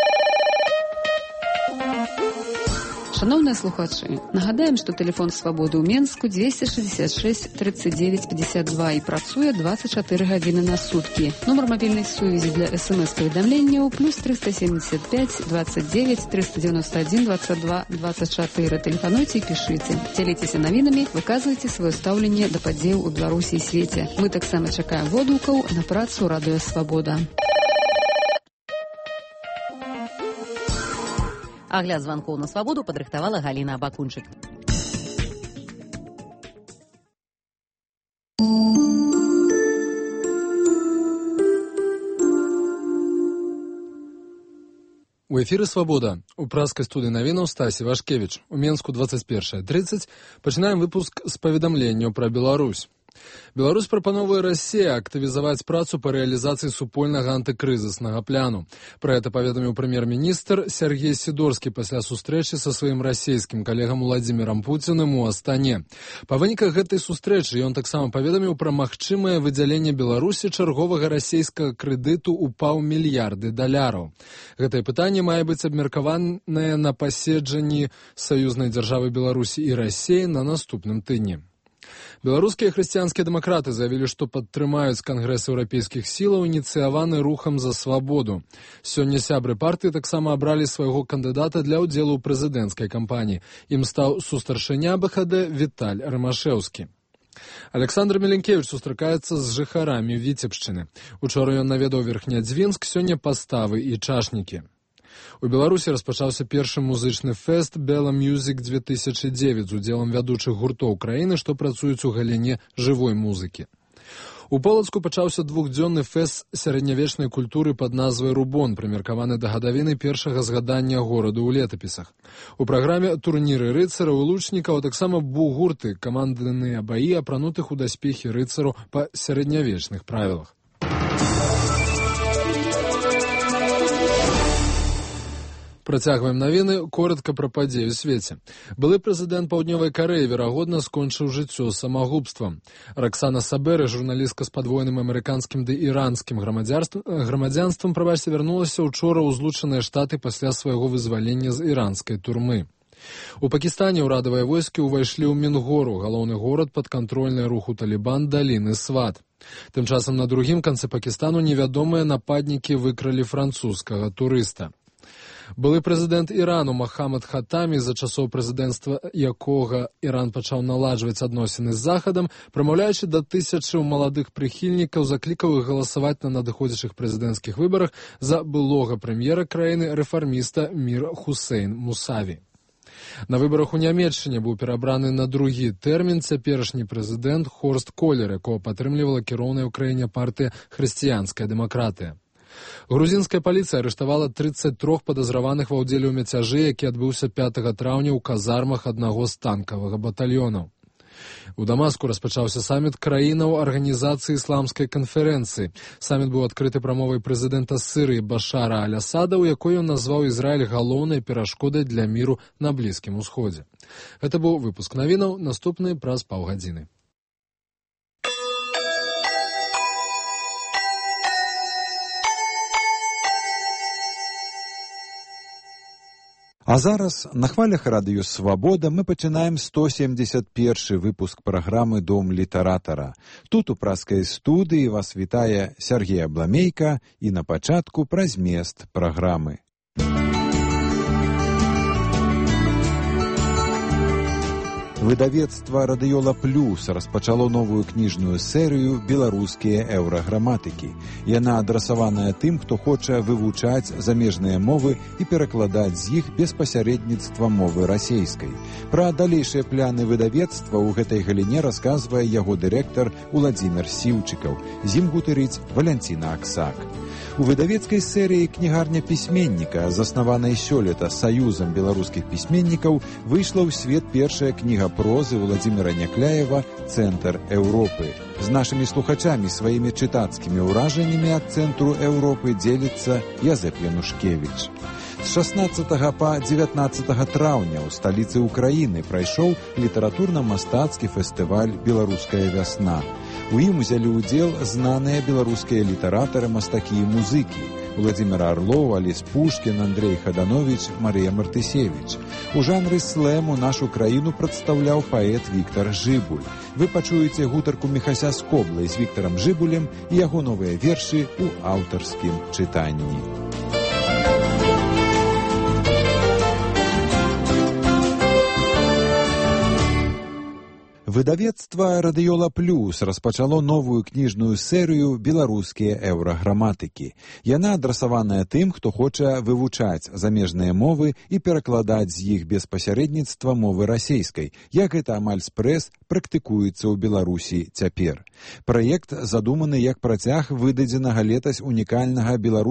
Шановныя слухачы, нагадаем, што тэлефон «Свабоды» ў Менску двести шестьдесят шесть тридцать девять пятьдесят два і працуе двадцать четыре гадзіны на суткі. Нумар мабільнай сувязі для эс-эм-эс-паведамленняў плюс триста семьдесят пять двадцать девять триста девяносто один двадцать два двадцать четыре. Тэлефануйце і пішыце. Дзяліцеся навінамі, выказвайце сваё стаўленне да падзеяў у Беларусі і свеце. Мы таксама чакаем водгукаў на працу радыё «Свабода». Агляд званкоў на свабоду падрыхтавала Галіна Абакунчык. У эфіры «Свабода». У праскай студыі навінаў Стасі Вашкевіч. У Менску двадцать першая тридцать. Пачынаем выпуск з паведамленняў пра Беларусь. Беларусь прапановвае Расіі актывізаваць працу па рэалізацыі супольнага антыкрызіснага пляну. Пра гэта паведаміў прэм'ер-міністр Сергей Сідорскі пасля сустрэчы са сваім расійскім калегам Уладзімірам Пуціным у Астане. Па выніках гэтай сустрэчы ён таксама паведаміў пра магчымае выдзяленне Беларусі чарговага расійскага крэдыту ў паўмільярды даляраў. Гэтае пытанне мае быць абмеркаванае на паседжанні саюзнай дзяржавы Беларусі і Расіі на наступным тыдні. Беларускія хрысціянскія дэмакраты заявілі, што падтрымаюць кангрэс еўрапейскіх сілаў, ініцыяваны рухам за свабоду. Сёння сябры партыі таксама абралі свайго кандыдата для ўдзелу ў прэзідэнцкай кампаніі. Ім стаў сустаршыня БХД Віталь Рымашэўскі. Александр Меленкевич сустракаецца з жыхарамі Віцебшчыны. Учора ён наведаў Верхнядзвінск, сёння паставы і чашнікі. У Беларусі распачаўся першы музычны фэст «Бела Мюзік две тысячи девять» з удзелам вядучых гуртоў краіны, што працуюць у галіне жывой музыкі. У Полацку пачаўся двухдзённы фэст сярэднявечнай культуры пад назвай «Рубон», прымеркаваны да гадавіны першага згадання гораду ў летапісах. У праграме турніры рыцараў і лучнікаў, а таксама бугурты, камандныя баі, апранутых у даспехі рыцараў па сярэднявечных правілах. Працягваем навіны, коратка пра падзеі ў свеце. Былы прэзідэнт Паўднёвай Карэі, верагодна, скончыў жыццё самагубствам. Раксана Сабэры, журналістка з падвойным амерыканскім ды іранскім грамадзянствам, прабачце, вярнулася ўчора ў Злучаныя Штаты пасля свайго вызвалення з іранскай турмы. У Пакістане ўрадавыя войскі ўвайшлі ў Мінгору, галоўны горад падкантрольны руху Талібан даліны Сват. Тым часам на другім канцы Пакістану невядомыя нападнікі выкралі французскага турыста. Былы прэзідэнт Ірану Махамад Хатамі, за часоў прэзідэнцтва якога Іран пачаў наладжваць адносіны з Захадам, прамаўляючы да тысячаў маладых прыхільнікаў, заклікаў іх галасаваць на надыходзячых прэзідэнцкіх выбарах за былога прэм'ера краіны рэфарміста Мір Хусейн Мусаві. На выбарах у Нямецчыне быў перабраны на другі тэрмін цяперашні прэзідэнт Хорст Колер, якога падтрымлівала кіроўная ў краіне партыя «Хрысціянская дэмакратыя». Грузінская паліцыя арыштавала тридцать трох падазраваных ва ўдзеле ў мяцяжы, які адбыўся пятага траўня ў казармах аднаго з танкавага батальёнаў. У Дамаску распачаўся саміт краінаў Арганізацыі ісламскай канферэнцыі. Саміт быў адкрыты прамовай прэзідэнта Сырыі Башара Аль-Асада, у якой ён назваў Ізраіль галоўнай перашкодай для міру на Блізкім Усходзе. Гэта быў выпуск навінаў, наступны праз паўгадзіны. А зараз на хвалях радыё «Свабода» мы пачынаем сто семьдесят першы выпуск праграмы «Дом літаратара». Тут у праскай студыі вас вітае Сергей Абламейка і на пачатку пра змест праграмы. Выдавецтва «Радыёла Плюс» распачало новую кніжную серыю «Беларускія еўраграматыкі». Яна адрасаваная тым, хто хоча вывучаць замежныя мовы і перакладаць з іх без пасярэдніцтва мовы расейскай. Пра далейшыя пляны выдавецтва ў гэтай галіне расказвае яго дырэктар Уладзімір Сіўчыкаў. З ім гутарыць Валянціна Аксак. У выдавецкай серыі «Кнігарня пісьменніка», заснаванай сёлета Саюзам беларускіх пісьменнікаў, выйшла ў свет першая кніга прозы Владзіміра Някляева «Цэнтр Еўропы». З нашымі слухачамі сваімі чытацкімі ўражаннямі ад цэнтру Еўропы дзеліцца Язэп Янушкевіч. З шаснаццатага па дзевятнаццатага траўня ў сталіцы Украіны прайшоў літаратурна-мастацкі фестываль «Беларуская вясна». У ім узялі ўдзел знаныя беларускія літаратары, мастакі і музыкі: Владзімір Арлоў, Алесь Пушкін, Андрей Хаданович, Марыя Мартысевіч. У жанры слэму нашу краіну прадстаўляў паэт Віктар Жыбуль. Вы пачуеце гутарку Міхася Скоблай з Віктарам Жыбулем і яго новыя вершы ў аўтарскім чытанні. Выдавецтва «Радыёла Плюс» распачало новую кніжную серыю «Беларускія еўраграматыкі». Яна адрасаваная тым, хто хоча вывучаць замежныя мовы і перакладаць з іх без пасярэдніцтва мовы расейскай, як гэта амаль спрэс практыкуецца ў Беларусі цяпер. Праект задуманы як працяг выдадзенага летась унікальнага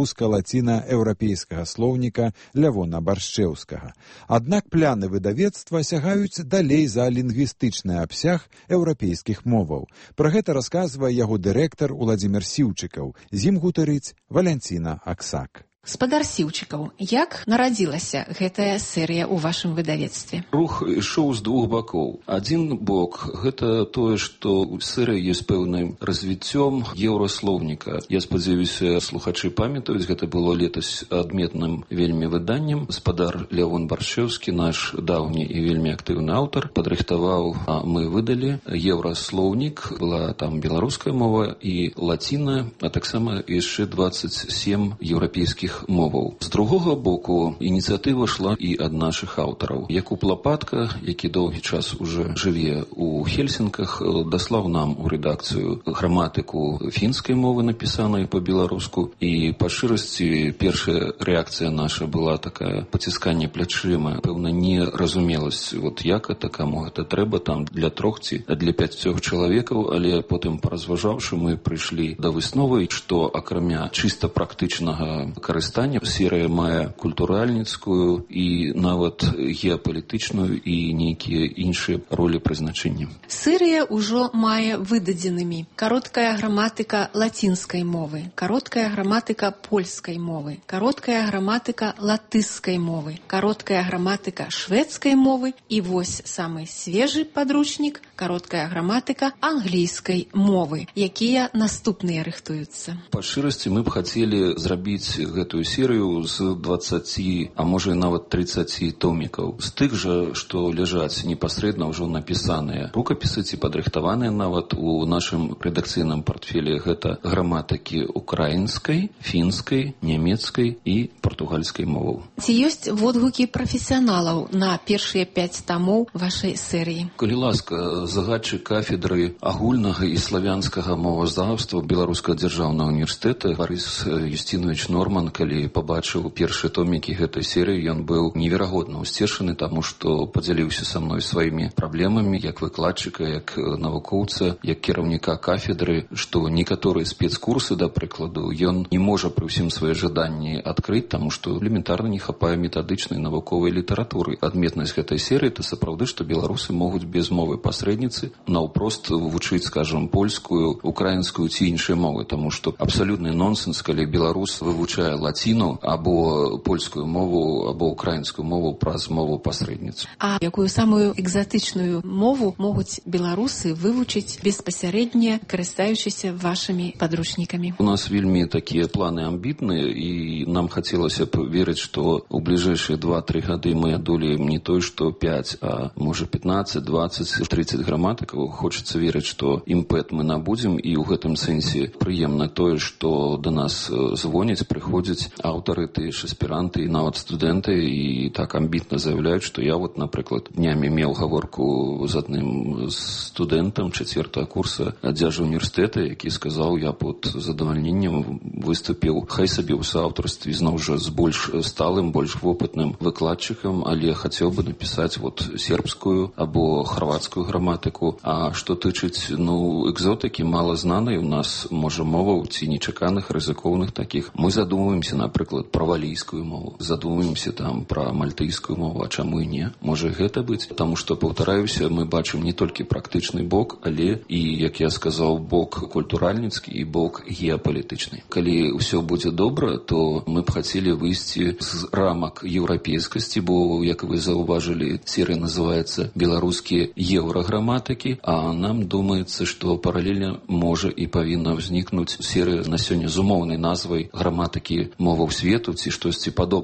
беларуска-лаціна-еўрапейскага слоўніка Лявона Баршчэўскага. Аднак пляны выдавецтва сягаюць далей за лінгвістычны абсяг еўрапейскіх моваў. Пра гэта расказвае яго дырэктар Уладзімір Сіўчыкаў. З ім гутарыць Валянціна Аксак. Спадар Сіўчыкаў, як нарадзілася гэтая серыя ў вашым выдавецтве? Рух ішоў з двух бакоў. Адзін бок – гэта тое, што серыя ёсць пэўным развіццём еўраслоўніка. Я спадзяюся, слухачы памятаюць, гэта было летась адметным вельмі выданнем. Спадар Лявон Баршчэўскі, наш даўні і вельмі актыўны аўтар, падрыхтаваў, а мы выдалі еўраслоўнік. Была там беларуская мова і лаціна, а таксама яшчэ дваццаць сем еўрапейскіх моваў. З другога боку, ініцыятыва шла і ад нашых аўтараў. Якуб Лапатка, які доўгі час уже жыве ў Хельсінках, даслаў нам у рэдакцыю граматыку фінскай мовы, напісаную па-беларуску, і па шчырасці першая рэакцыя наша была такая пацісканне плячыма, пэўна неразумеласць, вот як это, каму гэта трэба, там для трох ці для пяццёх чалавекаў, але потым паразважаўшы, мы прыйшлі да высновы, што акрамя чыста практычнага карыстання серыя мае культуральніцкую і нават геапалітычную і нейкія іншыя ролі прызначэння. Серыя ўжо мае выдадзенымі кароткая граматыка лацінскай мовы, кароткая граматыка польскай мовы, кароткая граматыка латышскай мовы, кароткая граматыка шведскай мовы і вось самы свежы падручнік кароткая граматыка англійскай мовы, якія наступныя рыхтуюцца. Па шчырасці мы б хацелі зрабіць гэтую серыю з дваццаці, а можа і нават трыццаці томікаў. З тых жа, што ляжаць непасрэдна ўжо напісаныя рукапісы ці падрыхтаваныя нават у нашым рэдакцыйным партфелі, гэта граматыкі украінскай, фінскай, нямецкай і партугальскай моваў. Ці ёсць водгукі прафесіяналаў на першыя пяць тамоў вашай серыі? Калі ласка, загадчык кафедры агульнага і славянскага мовазнаўства Беларускага дзяржаўнага універсітэта Барыс Юстинович Норман, калі пабачыў першыя томікі гэтай серыі, ён быў неверагодна ўсцешаны, таму што падзяліўся са мной сваімі праблемамі як выкладчыка, як навукоўца, як кіраўніка кафедры, што некаторыя спецкурсы, да прыкладу, ён не можа пры ўсім свае жаданні адкрыць, таму што элементарна не хапае метадычнай навуковай літаратуры. Адметнасць гэтай серыі – это сапраўды, што беларусы могуць без мовы пасрэдніцы наўпрост вучыць, скажам, польскую, украінскую ці іншыя мовы, таму што абсалютны нонсенс, калі беларус вывучае лаціну або польскую мову, або украінскую мову праз мову пасрэдніцу. А якую самую экзатычную мову могуць беларусы вывучыць беспасярэдне, карыстаючыся вашымі падручнікамі? У нас вельмі такія планы амбітныя, і нам хацелася б верыць, што ў бліжэйшыя два-тры гады мы адолеем не той, што пяць, а можа пятнаццаць, дваццаць, трыццаць граматыкаў. Хочацца верыць, што імпэт мы набудзем, і ў гэтым сэнсе прыемна тое, што да нас звоняць, прыходзяць аўтары, ты ж аспіранты і нават студэнты, і так амбітна заяўляюць, што я вот, напрыклад, днямі меў гаворку з адным студэнтам чацвёртага курса дзяржаўнага універсітэта, які сказаў, я под задавальненнем выступіў, хай сабе ў сааўтарстве зноў жа з больш сталым, больш вопытным выкладчыкам, але хацеў бы напісаць вот сербскую або харвацкую граматыку. А што тычыць, ну, экзотыкі мала знанай у нас, можа, моваў ці нечаканых, рызыкоўных такіх. Мы задумваемся, напрыклад, пра валійскую мову, задумваемся там пра мальтыйскую мову, а чаму і не? Можа гэта быць? Таму што, паўтараюся, мы бачым не толькі практычны бок, але і, як я сказаў, бок культуральніцкі і бок геапалітычны. Калі ўсё будзе добра, то мы б хацелі выйсці з рамак еўрапейскасці, бо, як вы заўважылі, серыя называецца «Беларускія еўраграматыкі», а нам думаецца, што паралельна можа і павінна ўзнікнуць серыя на сёння з умоўнай назвай «Граматыкі моваў свету» ці штосьці падобнае.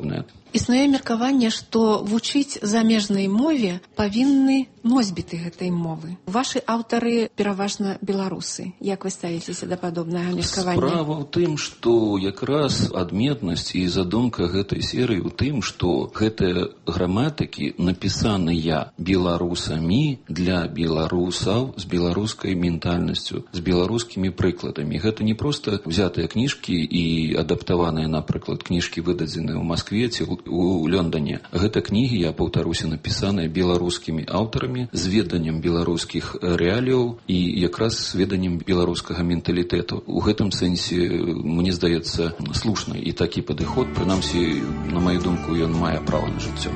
Існуе меркаванне, што вучыць замежнай мове павінны носьбіты гэтай мовы. Вашы аўтары пераважна беларусы. Як вы ставіцеся да падобнага меркавання? Справа ў тым, што якраз адметнасць і задумка гэтай серыі ў тым, што гэтыя граматыкі напісаныя беларусамі для беларусаў з беларускай ментальнасцю, з беларускімі прыкладамі. Гэта не проста взятыя кніжкі і адаптаваныя, напрыклад, кніжкі, выдадзеныя ў Маскве ці у Лондоне. Гэта кнігі, я паўтаруся, напісаныя беларускімі аўтарамі з веданнем беларускіх рэаліяў і якраз з веданнем беларускага менталітэту. У гэтым сэнсе, мне здаецца, слушны і такі падыход, прынамсі, на маю думку, ён мае права на жыццё.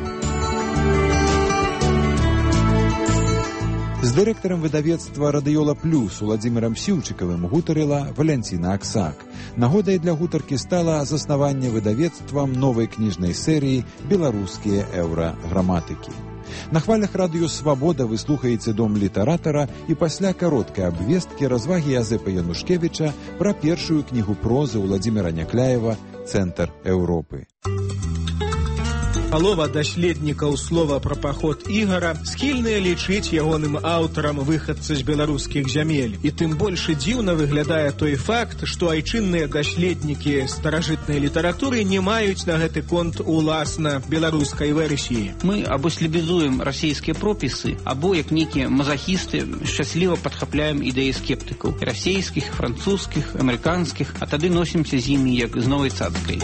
З дырэктарам выдавецтва «Радыёла Плюс» Уладзімірам Сіўчыкавым гутарыла Валянціна Аксак. Нагодай для гутаркі стала заснаванне выдавецтвам новай кніжнай серыі «Беларускія еўраграматыкі». На хвалях радыё «Свабода» вы слухаеце «Дом літаратара» і пасля кароткай абвесткі развагі Язэпа Янушкевіча пра першую кнігу прозы Уладзіміра Някляева «Цэнтр Еўропы». Палова даследнікаў слова пра паход Ігара схільныя лічыць ягоным аўтарам выхадца з беларускіх зямель. І тым больш дзіўна выглядае той факт, што айчынныя даследнікі старажытнай літаратуры не маюць на гэты конт уласна беларускай версіі. Мы або слебезуем расійскія пропісы, або, як нейкія мазахісты, шчасліва падхапляем ідэі скептыкаў. Расійскіх, французскіх, амерыканскіх, а тады носімся з імі, як з новай цацкай.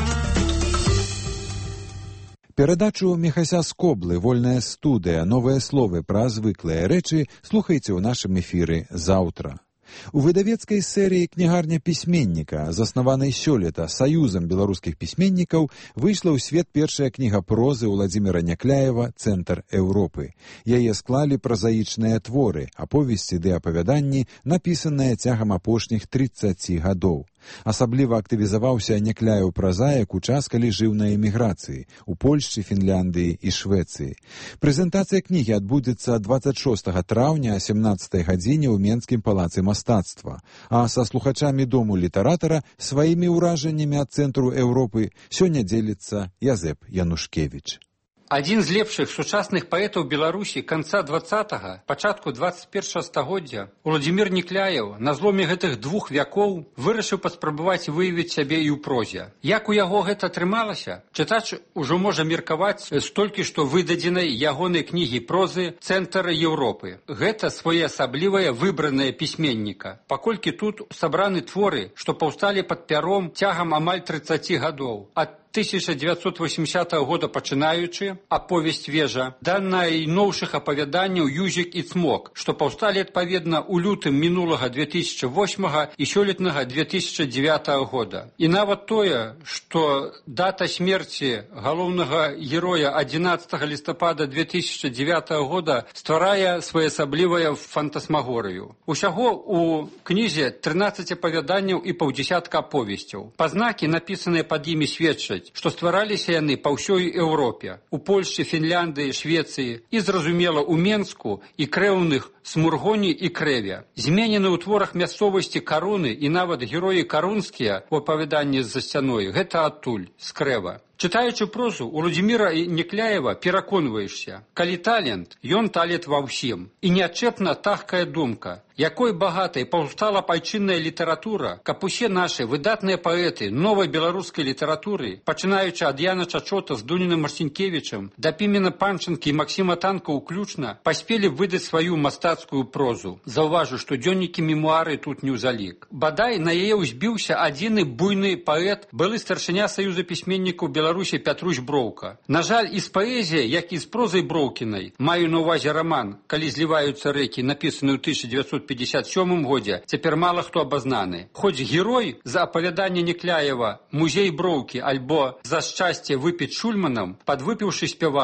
Перадачу Міхася Скоблы «Вольная студыя. Новыя словы пра звыклыя рэчы» слухайце ў нашым эфіры заўтра. У выдавецкай серыі «Кнігарня пісьменніка», заснаванай сёлета Саюзам беларускіх пісьменнікаў, выйшла ў свет першая кніга прозы Уладзіміра Някляева «Цэнтр Еўропы». Яе склалі празаічныя творы, аповесці ды апавяданні, напісаныя цягам апошніх трыццаці гадоў. Асабліва актывізаваўся Някляеў празаік у час, калі жыў на эміграцыі у Польшчы, Фінляндыі і Швецыі. Прэзентацыя кнігі адбудзецца дваццаць шостага траўня о сямнаццатай гадзіне ў Менскім палацы мастацтва. А са слухачамі Дому літаратара сваімі ўражаннямі ад Цэнтру Еўропы сёння дзеліцца Язэп Янушкевіч. Адзін з лепшых сучасных паэтаў Беларусі канца дваццатага, пачатку дваццаць першага стагоддзя, Уладзімір Някляеў на зломе гэтых двух вякоў вырашыў паспрабаваць выявіць сябе і ў прозе. Як у яго гэта атрымалася, чытач ужо можа меркаваць з толькі што выдадзенай ягонай кнігі прозы «Цэнтр Еўропы». Гэта своеасаблівая выбраная пісьменніка, паколькі тут сабраны творы, што паўсталі пад пяром цягам амаль трыццаці гадоў, ад тысяча дзевяцьсот восьмідзясятага года пачынаючы, аповесць «Вежа», да найноўшых апавяданняў «Юзік і Цмок», што паўсталі адпаведна ў лютым мінулага две тысячи восьмага і сёлетнага две тысячи дзевятага года. І нават тое, што дата смерці галоўнага героя адзінаццатага лістапада две тысячи дзевятага года стварае своеасаблівая фантасмагорыю. Усяго ў кнізе трынаццаць апавяданняў і паўдзесятка аповесцяў. Пазнакі, напісаныя пад імі, сведчаць, што ствараліся яны па ўсёй Еўропе, у Польшчы, Фінляндыі, Швецыі і, зразумела, у Менску і крэўных Смургоні і Крэве. Зменены ў творах мясцовасці Каруны і нават героі карунскія у апавяданні з-за сцяной, гэта адтуль, з Крэва. Чытаючы прозу Уладзіміра Някляева, пераконваешся, калі талент, ён талент ва ўсім. І неадчэпна тахкая думка, якой багатай паўстала айчынная літаратура, каб усе нашы выдатныя паэты новай беларускай літаратуры, пачынаючы ад Яна Чачота з Дуніным Марцінкевічам да Пімена Панчынкі і Максіма Танка ўключна, паспелі выдаць сваю мастацкую прозу. Заўважу, што дзённікі мемуары тут не ўзалік. Бадай, на яе ўзбіўся адзіны буйны паэт, былы старшыня Саюза пісьменнікаў Беларусі Пятрусь Броўка. На жаль, і з паэзіяй, як і з прозай Броўкінай, маю на ўвазе раман «Калі зліваюцца рэкі», напісаны ў тысяча дзевяцьсот пятьдесят сёмым годзе, цяпер мала хто абазнаны. Хоць герой за апавяданне Някляева «Музей Броўкі» альбо «За шчасце выпіць Шульманам» падвыпіўшы спявае: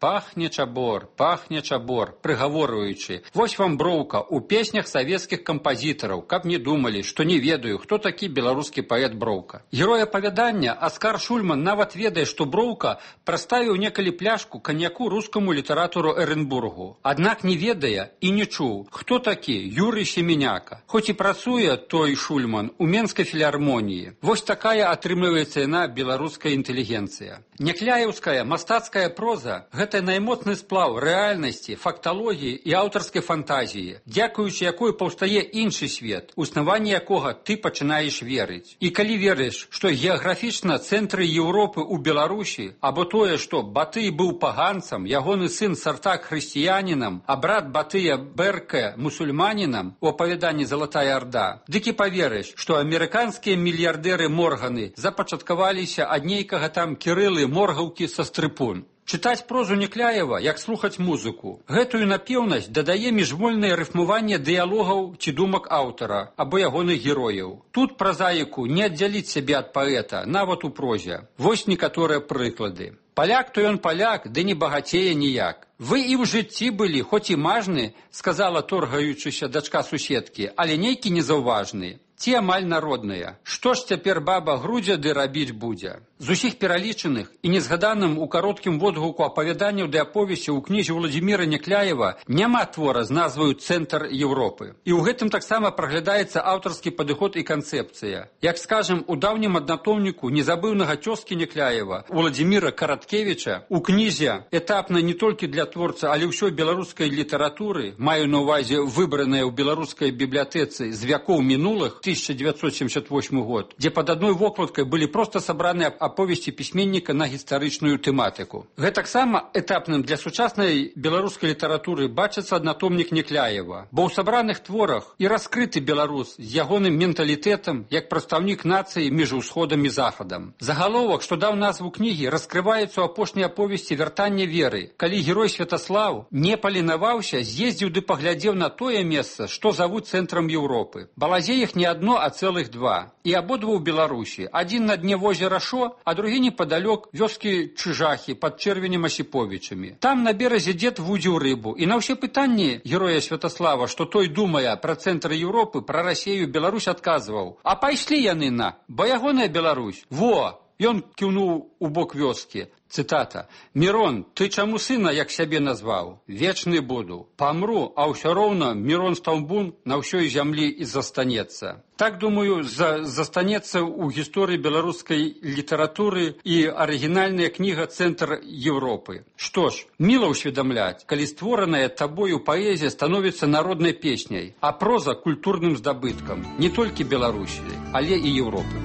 пахне чабор, пахне чабор, прыгаворваючы. Вось вам броўка у песнях савецкіх кампазітараў, каб не думалі, што не ведаю, хто такі беларускі паэт Броўка. Герой апавядання Аскар Шульман нават ведае, што Броўка праставіў некалі пляшку каньяку рускаму літаратуру Эренбургу. Аднак не ведае і не чуў, хто такі Юрый Семеняка. Хоць і працуе той Шульман у Менскай філармоніі. Вось такая атрымліваецца яна беларуская інтэлігенцыя. Някляеўская мастацкая проза – гэта наймоцны сплаў рэальнасці, факталогіі і аўтарскай фантазіі, дзякуючы якой паўстае іншы свет, у існаванне якога ты пачынаеш верыць. І калі верыш, што геаграфічна цэнтры Еўропы ў Беларусі, або тое, што Батый быў паганцам, ягоны сын Сартак хрысціянінам, а брат Батыя Берке мусульманінам у апавяданні «Залатая Арда», дык і паверыш, што амерыканскія мільярдэры Морганы запачаткаваліся ад нейкага там Кірылы Моргаўкі са стрыпун. Чытаць прозу Някляева, як слухаць музыку. Гэтую напеўнасць дадае міжвольнае рыфмаванне дыялогаў ці думак аўтара або ягоных герояў. Тут празаіку не аддзяліць сябе ад паэта, нават у прозе. Вось некаторыя прыклады. Паляк то ён паляк, ды не багацее ніяк. Вы і ў жыцці былі, хоць і мажны, сказала торгаючыся дачка суседкі, але нейкі незаўважны. Ці амаль народная. Што ж цяпер баба грудзяды рабіць будзе? З усіх пералічаных і незгаданым у кароткім водгуку апавяданняў ды аповесці ў кнізе Владзіміра Някляева няма твора з назваю «Цэнтр Еўропы». І ў гэтым таксама праглядаецца аўтарскі падыход і канцэпцыя. Як скажам, у даўнім аднатомніку незабыўнага цёзкі Някляева Владзіміра Караткевіча у кнізе этапна не толькі для творца, але ўсёй беларускай літаратуры, маю на ўвазе выбраныя ў беларускай бібліятэцы з вякоў мінулых, тысяча девятьсот семьдесят восьмой год, дзе пад адной вокладкай былі проста сабраныя аповесці пісьменніка на гістарычную тэматыку. Гэтаксама этапным для сучаснай беларускай літаратуры бачыцца аднатомнік Някляева, бо ў сабраных творах і раскрыты беларус з ягоным менталітэтам як прадстаўнік нацыі між усходам і захадам. Загаловак, што даў назву кнігі, раскрываецца ў апошняй аповесці «Вяртанне веры», калі герой Святаслаў не паленаваўся, з'ездзіў ды паглядзеў на тое месца, што завуць цэнтрам Еўропы. Балазе іх не одно, а целых два. І абодва ў Беларусі. Адзін на дне возера Шо, а другі непадалёк вёскі Чыжахі пад Чэрвенем Асіповічамі. Там на беразе дзед вудзіў рыбу. І на ўсе пытанні героя Святаслава, што той думае пра цэнтр Еўропы, пра Расею, Беларусь адказваў: а пайшлі яны на, бо ягоная Беларусь. Во! Ён кіўнуў у бок вёскі. Цытата. «Мірон, ты чаму сына, як сябе назваў? Вечны буду. Памру, а ўсё роўна Мірон Стамбун на ўсёй зямлі і застанецца». Так, думаю, за, застанецца ў гісторыі беларускай літаратуры і арыгінальная кніга «Цэнтр Еўропы». Што ж, міла ўсведамляць, калі створаная табою паэзія становіцца народнай песняй, а проза культурным здабыткам не толькі Беларусі, але і Еўропы.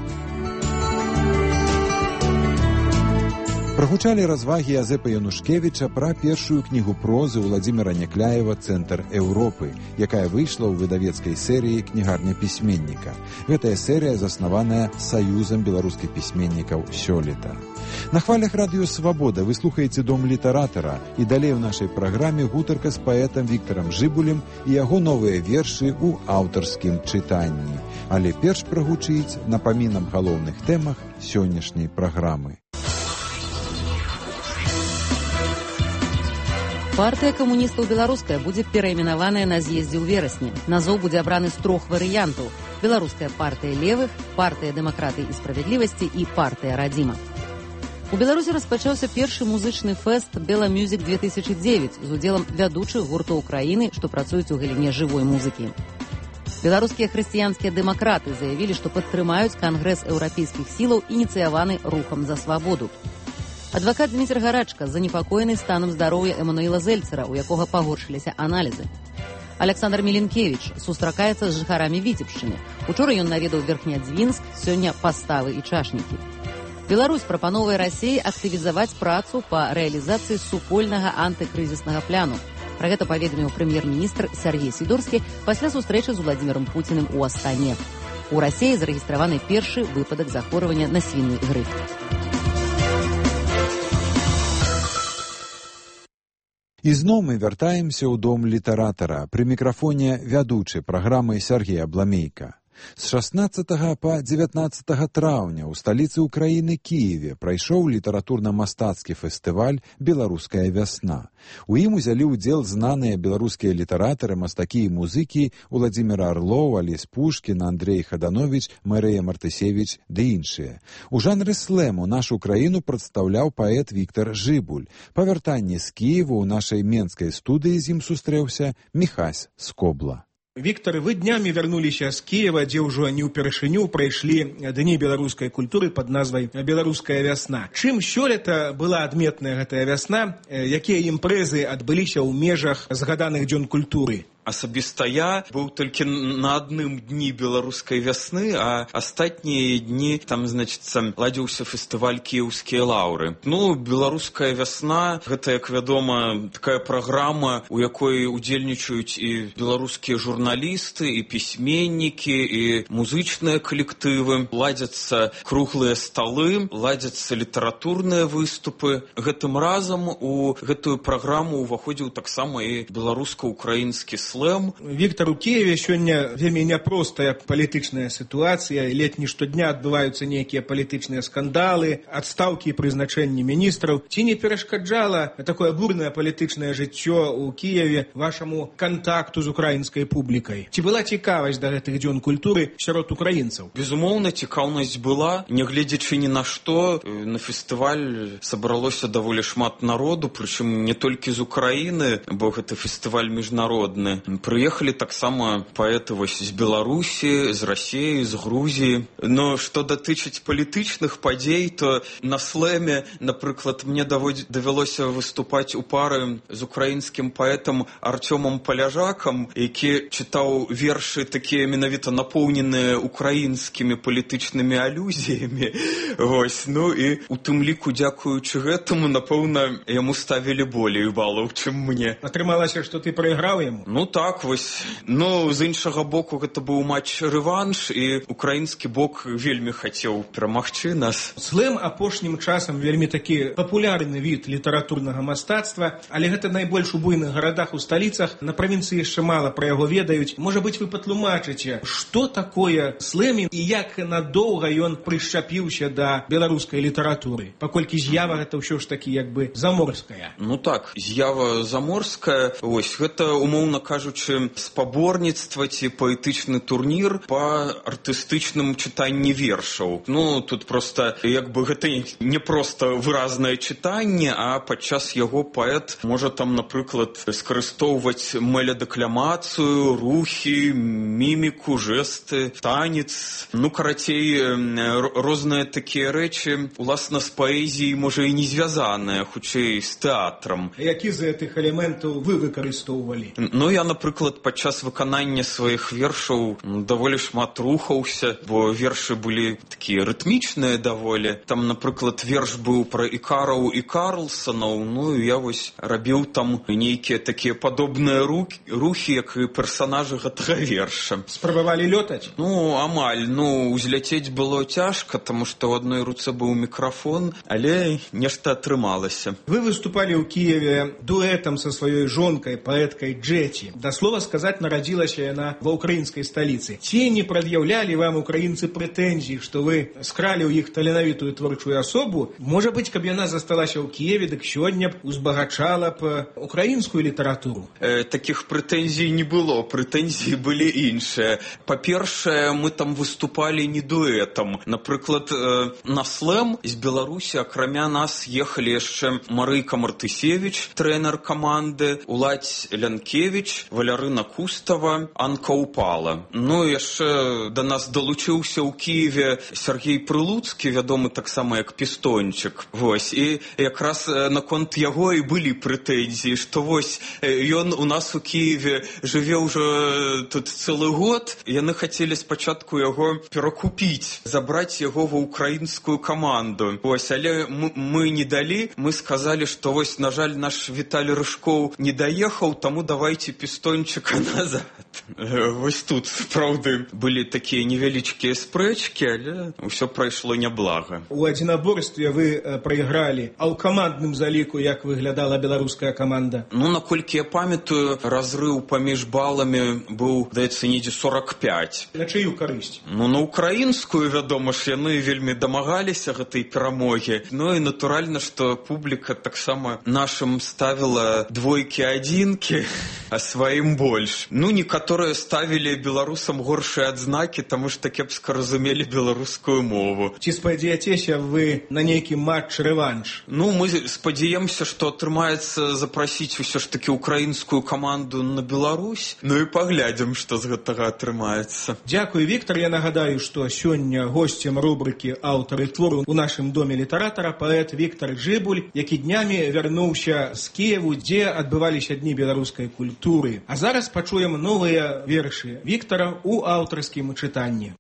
Прагучалі развагі Язэпа Янушкевіча пра першую кнігу прозы Владзіміра Някляева «Цэнтр Еўропы», якая выйшла ў выдавецкай серыі «Кнігарня пісьменніка». Гэтая серыя заснаваная Саюзам беларускіх пісьменнікаў сёлета. На хвалях радыё «Свабода» вы слухаеце «Дом літаратара», і далей у нашай праграме гутарка з паэтам Віктарам Жыбулем і яго новыя вершы ў аўтарскім чытанні. Але перш прагучыць напамін аб галоўных тэмах сённяшняй праграмы. Партыя камуністаў беларуская будзе перайменаваная на з'ездзе ў верасні. Назоў будзе абраны з трох варыянтаў: беларуская партыя левых, партыя дэмакраты і справядлівасці і партыя Радзіма. У Беларусі распачаўся першы музычны фэст «Бела Мюзік две тысячи девять» з удзелам вядучых гуртоў краіны, што працуюць у галіне жывой музыкі. Беларускія хрысціянскія дэмакраты заявілі, што падтрымаюць кангрэс еўрапейскіх сілаў, ініцыяваны рухам за свабоду. Адвакат Дміцер Гарачка занепакоены станам здароўя Эмануіла Зельцера, у якога пагоршыліся аналізы. Александр Міленкевіч сустракаецца з жыхарамі Віцебшчыны. Учора ён наведаў Верхнядзвінск, сёння Паставы і Чашнікі. Беларусь прапановвае Расіі актывізаваць працу па рэалізацыі супольнага антыкрызіснага пляну. Пра гэта паведаміў прэм'ер-міністр Сяргей Сідорскі пасля сустрэчы з Уладзімірам Пуціным у Астане. У Расіі зарэгістраваны першы выпадак захворвання на свіны грып. І зноў мы вяртаемся ў дом літаратара. Пры мікрафоне вядучы праграмы Сяргей Абламейка. З шаснаццатага па дзевятнаццатага траўня ў сталіцы ўкраіны Кіеве прайшоў літаратурна-мастацкі фестываль «Беларуская вясна». У ім узялі ўдзел знаныя беларускія літаратары, мастакі і музыкі Уладзімір Арлоў, Алесь Пушкін, Андрей Хаданович, Марыя Мартысевіч ды іншыя. У жанры слэму нашу краіну прадстаўляў паэт Віктар Жыбуль. Па вяртанні з Кіеву ў нашай менскай студыі з ім сустрэўся Міхась Скобла. Віктор, вы днямі вярнуліся з Кіева, дзе ўжо не ўпершыню прайшлі дні беларускай культуры пад назвай «Беларуская вясна». Чым сёлета была адметная гэтая вясна? Якія імпрэзы адбыліся ў межах згаданых дзён культуры? Асабіста я быў толькі на адным дні беларускай вясны, а астатнія дні там, значыцца, ладзіўся фестываль «Кіеўскія лаўры». Ну, беларуская вясна — гэта, як вядома, такая праграма, у якой удзельнічаюць і беларускія журналісты, і пісьменнікі, і музычныя калектывы. Ладзяцца круглыя сталы, ладзяцца літаратурныя выступы. Гэтым разам у гэтую праграму ўваходзіў таксама і беларуска-украінскі слэм. Віктор, у Киеве сёння вельмі няпростая палітычная сітуацыя, ледзь не штодня адбываюцца нейкія палітычныя скандалы, адстаўкі і прызначэнні міністраў. Ці не перашкаджала такое бурнае палітычнае жыццё у Киеве вашаму кантакту з украінскай публікай? Ці была цікавасць да гэтых дзён культуры сярод украінцаў? Безумоўна, цікаўнасць была. Нягледзячы ні на што, на фестываль сабралося даволі шмат народу, прычым не толькі з Украіны, бо гэта фестываль міжнародны. Прыехалі таксама паэты вось з Беларусі, з Расіі, з Грузіі. Но што датычыць палітычных падзей, то на слэме, напрыклад, мне давялося выступаць у пары з украінскім паэтам Артёмам Паляжакам, які чытаў вершы такія менавіта напоўненыя украінскімі палітычнымі алюзіямі. Вось, ну і у тым ліку, дзякуючы гэтаму, напэўна, яму ставілі болей балаў, чым мне. Атрымалася, што ты прайграў яму? Ну так, вось. Ну, з іншага боку, гэта быў матч-рэванш, і украінскі бок вельмі хацеў перамагчы нас. Слэм апошнім часам вельмі такі папулярны від літаратурнага мастацтва, але гэта найбольш у буйных гарадах, у сталіцах. На правінцыі яшчэ мала пра яго ведаюць. Можа быць, вы патлумачыце, што такое слэм і як надоўга ён прышчапіўся да беларускай літаратуры, паколькі з'ява гэта ўсё ж такі як бы заморская. Ну так, з'ява заморская. Ось, гэта, умоўна кажучы, спаборніцтва ці паэтычны турнір па артыстычным чытанні вершаў. Ну, тут проста, як бы гэта не проста выразнае чытанне, а падчас яго паэт можа там, напрыклад, скарыстоўваць мэледэкламацыю, рухі, міміку, жэсты, танец. Ну, карацей, розныя такія рэчы, уласна, з паэзіяй, можа, і не звязаныя, хутчэй, з тэатрам. Які з гэтых элементаў вы выкарыстоўвалі? Ну, я, напрыклад, падчас выканання сваіх вершаў даволі шмат рухаўся, бо вершы былі такія рытмічныя даволі. Там, напрыклад, верш быў пра ікараў і Карлсонаў, ну, і я вось рабіў там нейкія такія падобныя рухі, як і персанажы гэтага верша. Спрабавалі лётаць? Ну, амаль. Ну, узляцець было цяжка, таму што ў адной руцэ быў мікрафон, але нешта атрымалася. Вы выступалі ў Кіеве дуэтам са сваёй жонкай, паэткай Джеці. Да слова сказаць, нарадзілася яна ва ўкраінскай сталіцы. Ці не прад'яўлялі вам украінцы прэтэнзій, што вы скралі ў іх таленавітую творчую асобу? Можа быць, каб яна засталася ў Кіеве, дык сёння б узбагачала б украінскую літаратуру? Э, такіх прэтэнзій не было, прэтэнзіі былі іншыя. Па-першае, мы там выступалі не дуэтам. Напрыклад, э, на слэм з Беларусі, акрамя нас, ехалі яшчэ Марыйка Мартысевіч, трэнер каманды, Уладзь Лянкевіч, Валярына Кустава, Анка Упала. Ну, яшчэ да нас далучыўся ў Кіеве Сергей Прылуцкі, вядомы таксама як Пістончык. Вось, і якраз наконт яго і былі прэтэнзіі, што вось ён у нас у Кіеве жыве ўжо тут цэлы год. Яны хацелі спачатку яго перакупіць, забраць яго ва ўкраінскую каманду. Вось, але мы, мы не далі, мы сказалі, што вось, на жаль, наш Віталій Рыжкоў не даехаў, таму давайте Пістончык паўстончыка назад. Вось тут, сапраўды, былі такія невялічкія спрэчкі, але ўсё прайшло няблага. У адзінаборстве вы прайгралі, а ў камандным заліку як выглядала беларуская каманда? Ну, наколькі я памятаю, разрыў паміж баламі быў, здаецца, недзе сорок пять. На чыю карысць? Ну, на украінскую, вядома ж, яны вельмі дамагаліся гэтай перамогі. Ну і натуральна, што публіка таксама нашым ставіла двойкі-адзінкі, а сваім больш. Ну, некаторыя ставілі беларусам горшыя адзнакі, таму што кепска разумелі беларускую мову. Ці спадзеяцеся вы на нейкі матч-рэванш? Ну, мы спадзяемся, што атрымаецца запрасіць усё ж такі украінскую каманду на Беларусь. Ну і паглядзім, што з гэтага атрымаецца. Дзякуй, Віктор. Я нагадаю, што сёння госцем рубрыкі «Аўтары твору» у нашым доме літаратара паэт Віктор Джыбуль, які днямі вярнуўся з Кіеву, дзе адбываліся дні беларускай культуры. А зараз пачуем новыя вершы Віктора ў аўтарскім чытанні.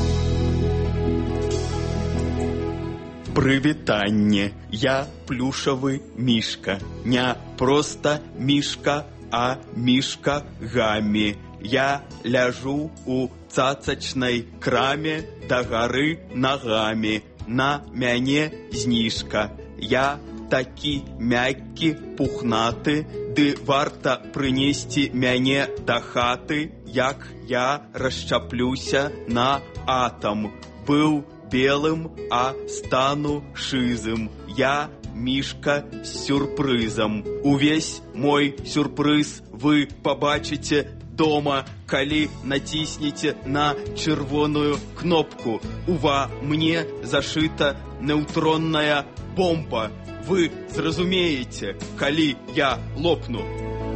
Прывітанне. Я плюшавы мішка. Не проста мішка, а мішка гамі. Я ляжу у цацачнай краме да гары нагамі. На мяне зніжка. Я такі мяккі, пухнаты, ды варта прынесці мяне да хаты, як я расчаплюся на атам. Быў белым, а стану шызым. Я мішка з сюрпрызам. Увесь мой сюрпрыз вы пабачыце дома, калі націснеце на чырвоную кнопку. Ува мне зашыта неўтронная бомба. Вы зразумееце, калі я лопну.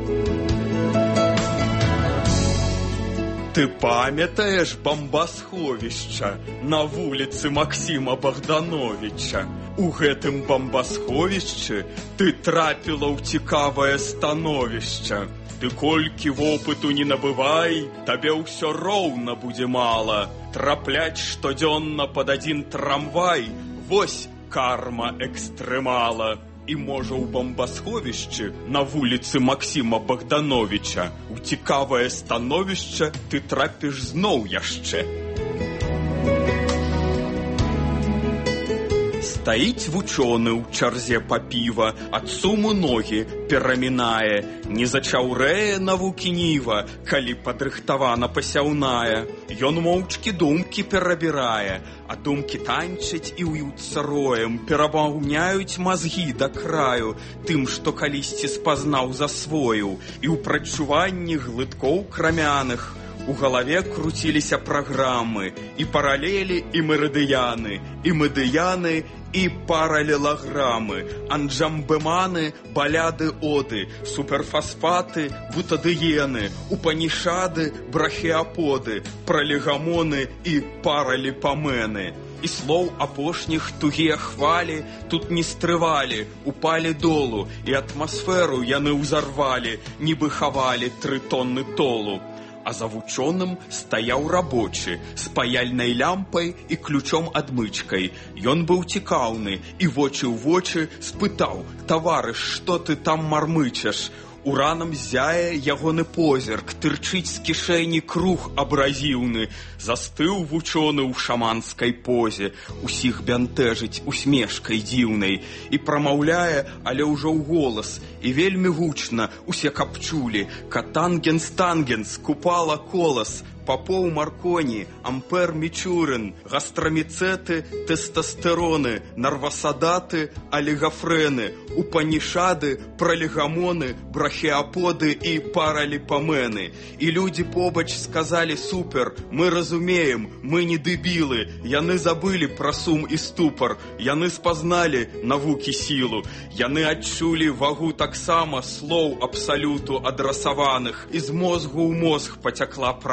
Ты памятаеш бомбасховішча на вуліцы Максіма Богдановича? У гэтым бомбасховішчы ты трапіла ў цікавае становішча. Ты колькі вопыту не набывай, табе ўсё роўна будзе мала. Трапляць штодзённа пад адзін трамвай, вось карма экстрэмала. І можа ў бомбасховішчы на вуліцы Максіма Богдановича у цікавае становішча ты трапіш зноў яшчэ. Стаіць вучоны ў чарзе па піва, ад суму ногі перамінае. Не зачаўрэе навукі ніва, калі падрыхтавана пасяўная. Ён моўчкі думкі перабірае, а думкі танчаць і ўюцца роем, перапаўняюць мазгі да краю тым, што калісьці спазнаў, засвоіў, і ў прадчуванні глыткоў крамяных у галаве круціліся праграмы, і паралелі, і мерыдыяны, і медыяны, і паралелаграмы, анджамбеманы, баляды оды, суперфасфаты, бутадыены, упанішады, брахеаподы, пралегамоны і параліпамены. І слоў апошніх тугія хвалі тут не стрывалі, упалі долу, і атмасферу яны ўзарвалі, нібы хавалі тры тонны толу. А за вучоным стаяў рабочы з паяльнай лямпай і ключом-адмычкай. Ён быў цікаўны і вочы ў вочы спытаў: «Таварыш, што ты там мармычаш?» Уранам зяе ягоны позірк, тырчыць з кішэні круг абразіўны. Застыў вучоны ў шаманскай позе, усіх бянтэжыць усмешкай дзіўнай. І прамаўляе, але ўжо ў голас, і вельмі гучна, усе каб чулі: «Катангенс-тангенс, купала колас, Попоў Марконі, Ампер Мічурин, гастраміцэты, тэстастэроны, нарвасадаты, алігафрэны, упанішады, пралегамоны, брахеаподы і параліпамены. І людзі побач сказалі: «Супер, мы разумеем, мы не дэбілы». Яны забылі пра сум і ступар, яны спазналі навукі сілу. Яны адчулі вагу таксама слоў абсалюту адрасаваных, і з мозгу ў мозг пацякла праграма.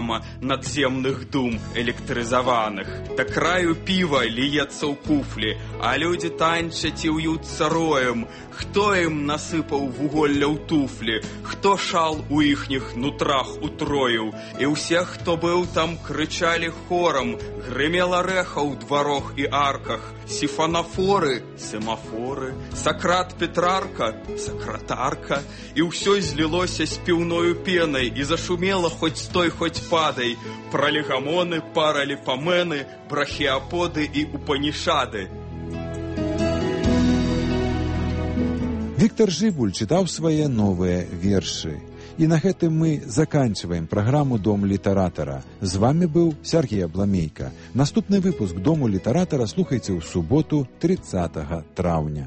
брама надземных дум электрызаваных. Да краю піва ліецца ў куфлі, а людзі танчаць і ўюцца роем. Хто ім насыпаў вуголля ў туфлі, хто шал у іхніх нутрах утроіў. І ўсе, хто быў там, крычалі хорам, грымела рэха ў дварох і арках. Сифанафоры, семафоры, Сократ Петрарка, сакратарка. І ўсё злілося з піўною пенай, і зашумела хоць стой, хоць падай. Пралегамоны, параліпамены, брахіаподы і упанішады. Віктор Жыбуль чытаў свае новыя вершы. І на гэтым мы заканчиваем праграму «Дом літаратара». З вами быў Сергей Абламейка. Наступны выпуск «Дому літаратара» слухайце ў суботу тридцатага траўня.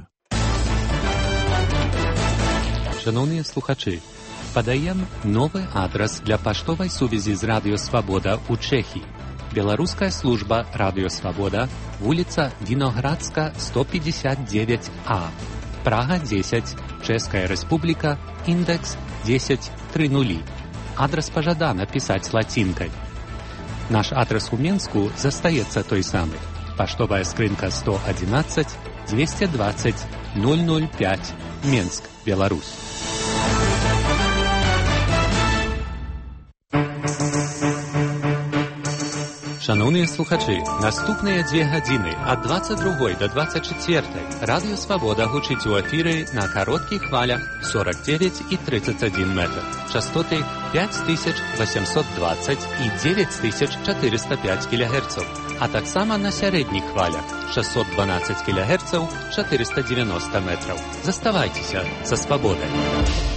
Шановныя слухачы, падаем новы адрас для паштовай сувязі з Радыё Свабода ў Чэхіі. Беларуская служба Радыё Свабода, вуліца Віноградска, сто пятьдесят девять А. Прага десять, Чэшская Рэспубліка, індекс десять тридцать. Адрес пажадана пісаць лацінкай. Наш адрес у Менску застаецца той самы. Паштовая скрынка сто одиннадцать двести двадцать ноль ноль пять, Менск, Беларусь. Шановныя слухачы, наступныя дзве гадзіны ад двадцать другой до двадцать четвертой Радыё Свабода гучыць у эфіры на кароткіх хвалях сорок девять и тридцать один метр. Частоты пять тысяч восемьсот двадцать и девять тысяч четыреста пять килогерцаў, а таксама на сярэдніх хвалях шестьсот двенадцать килогерцаў, четыреста девяносто метров. Заставайцеся са свабодай.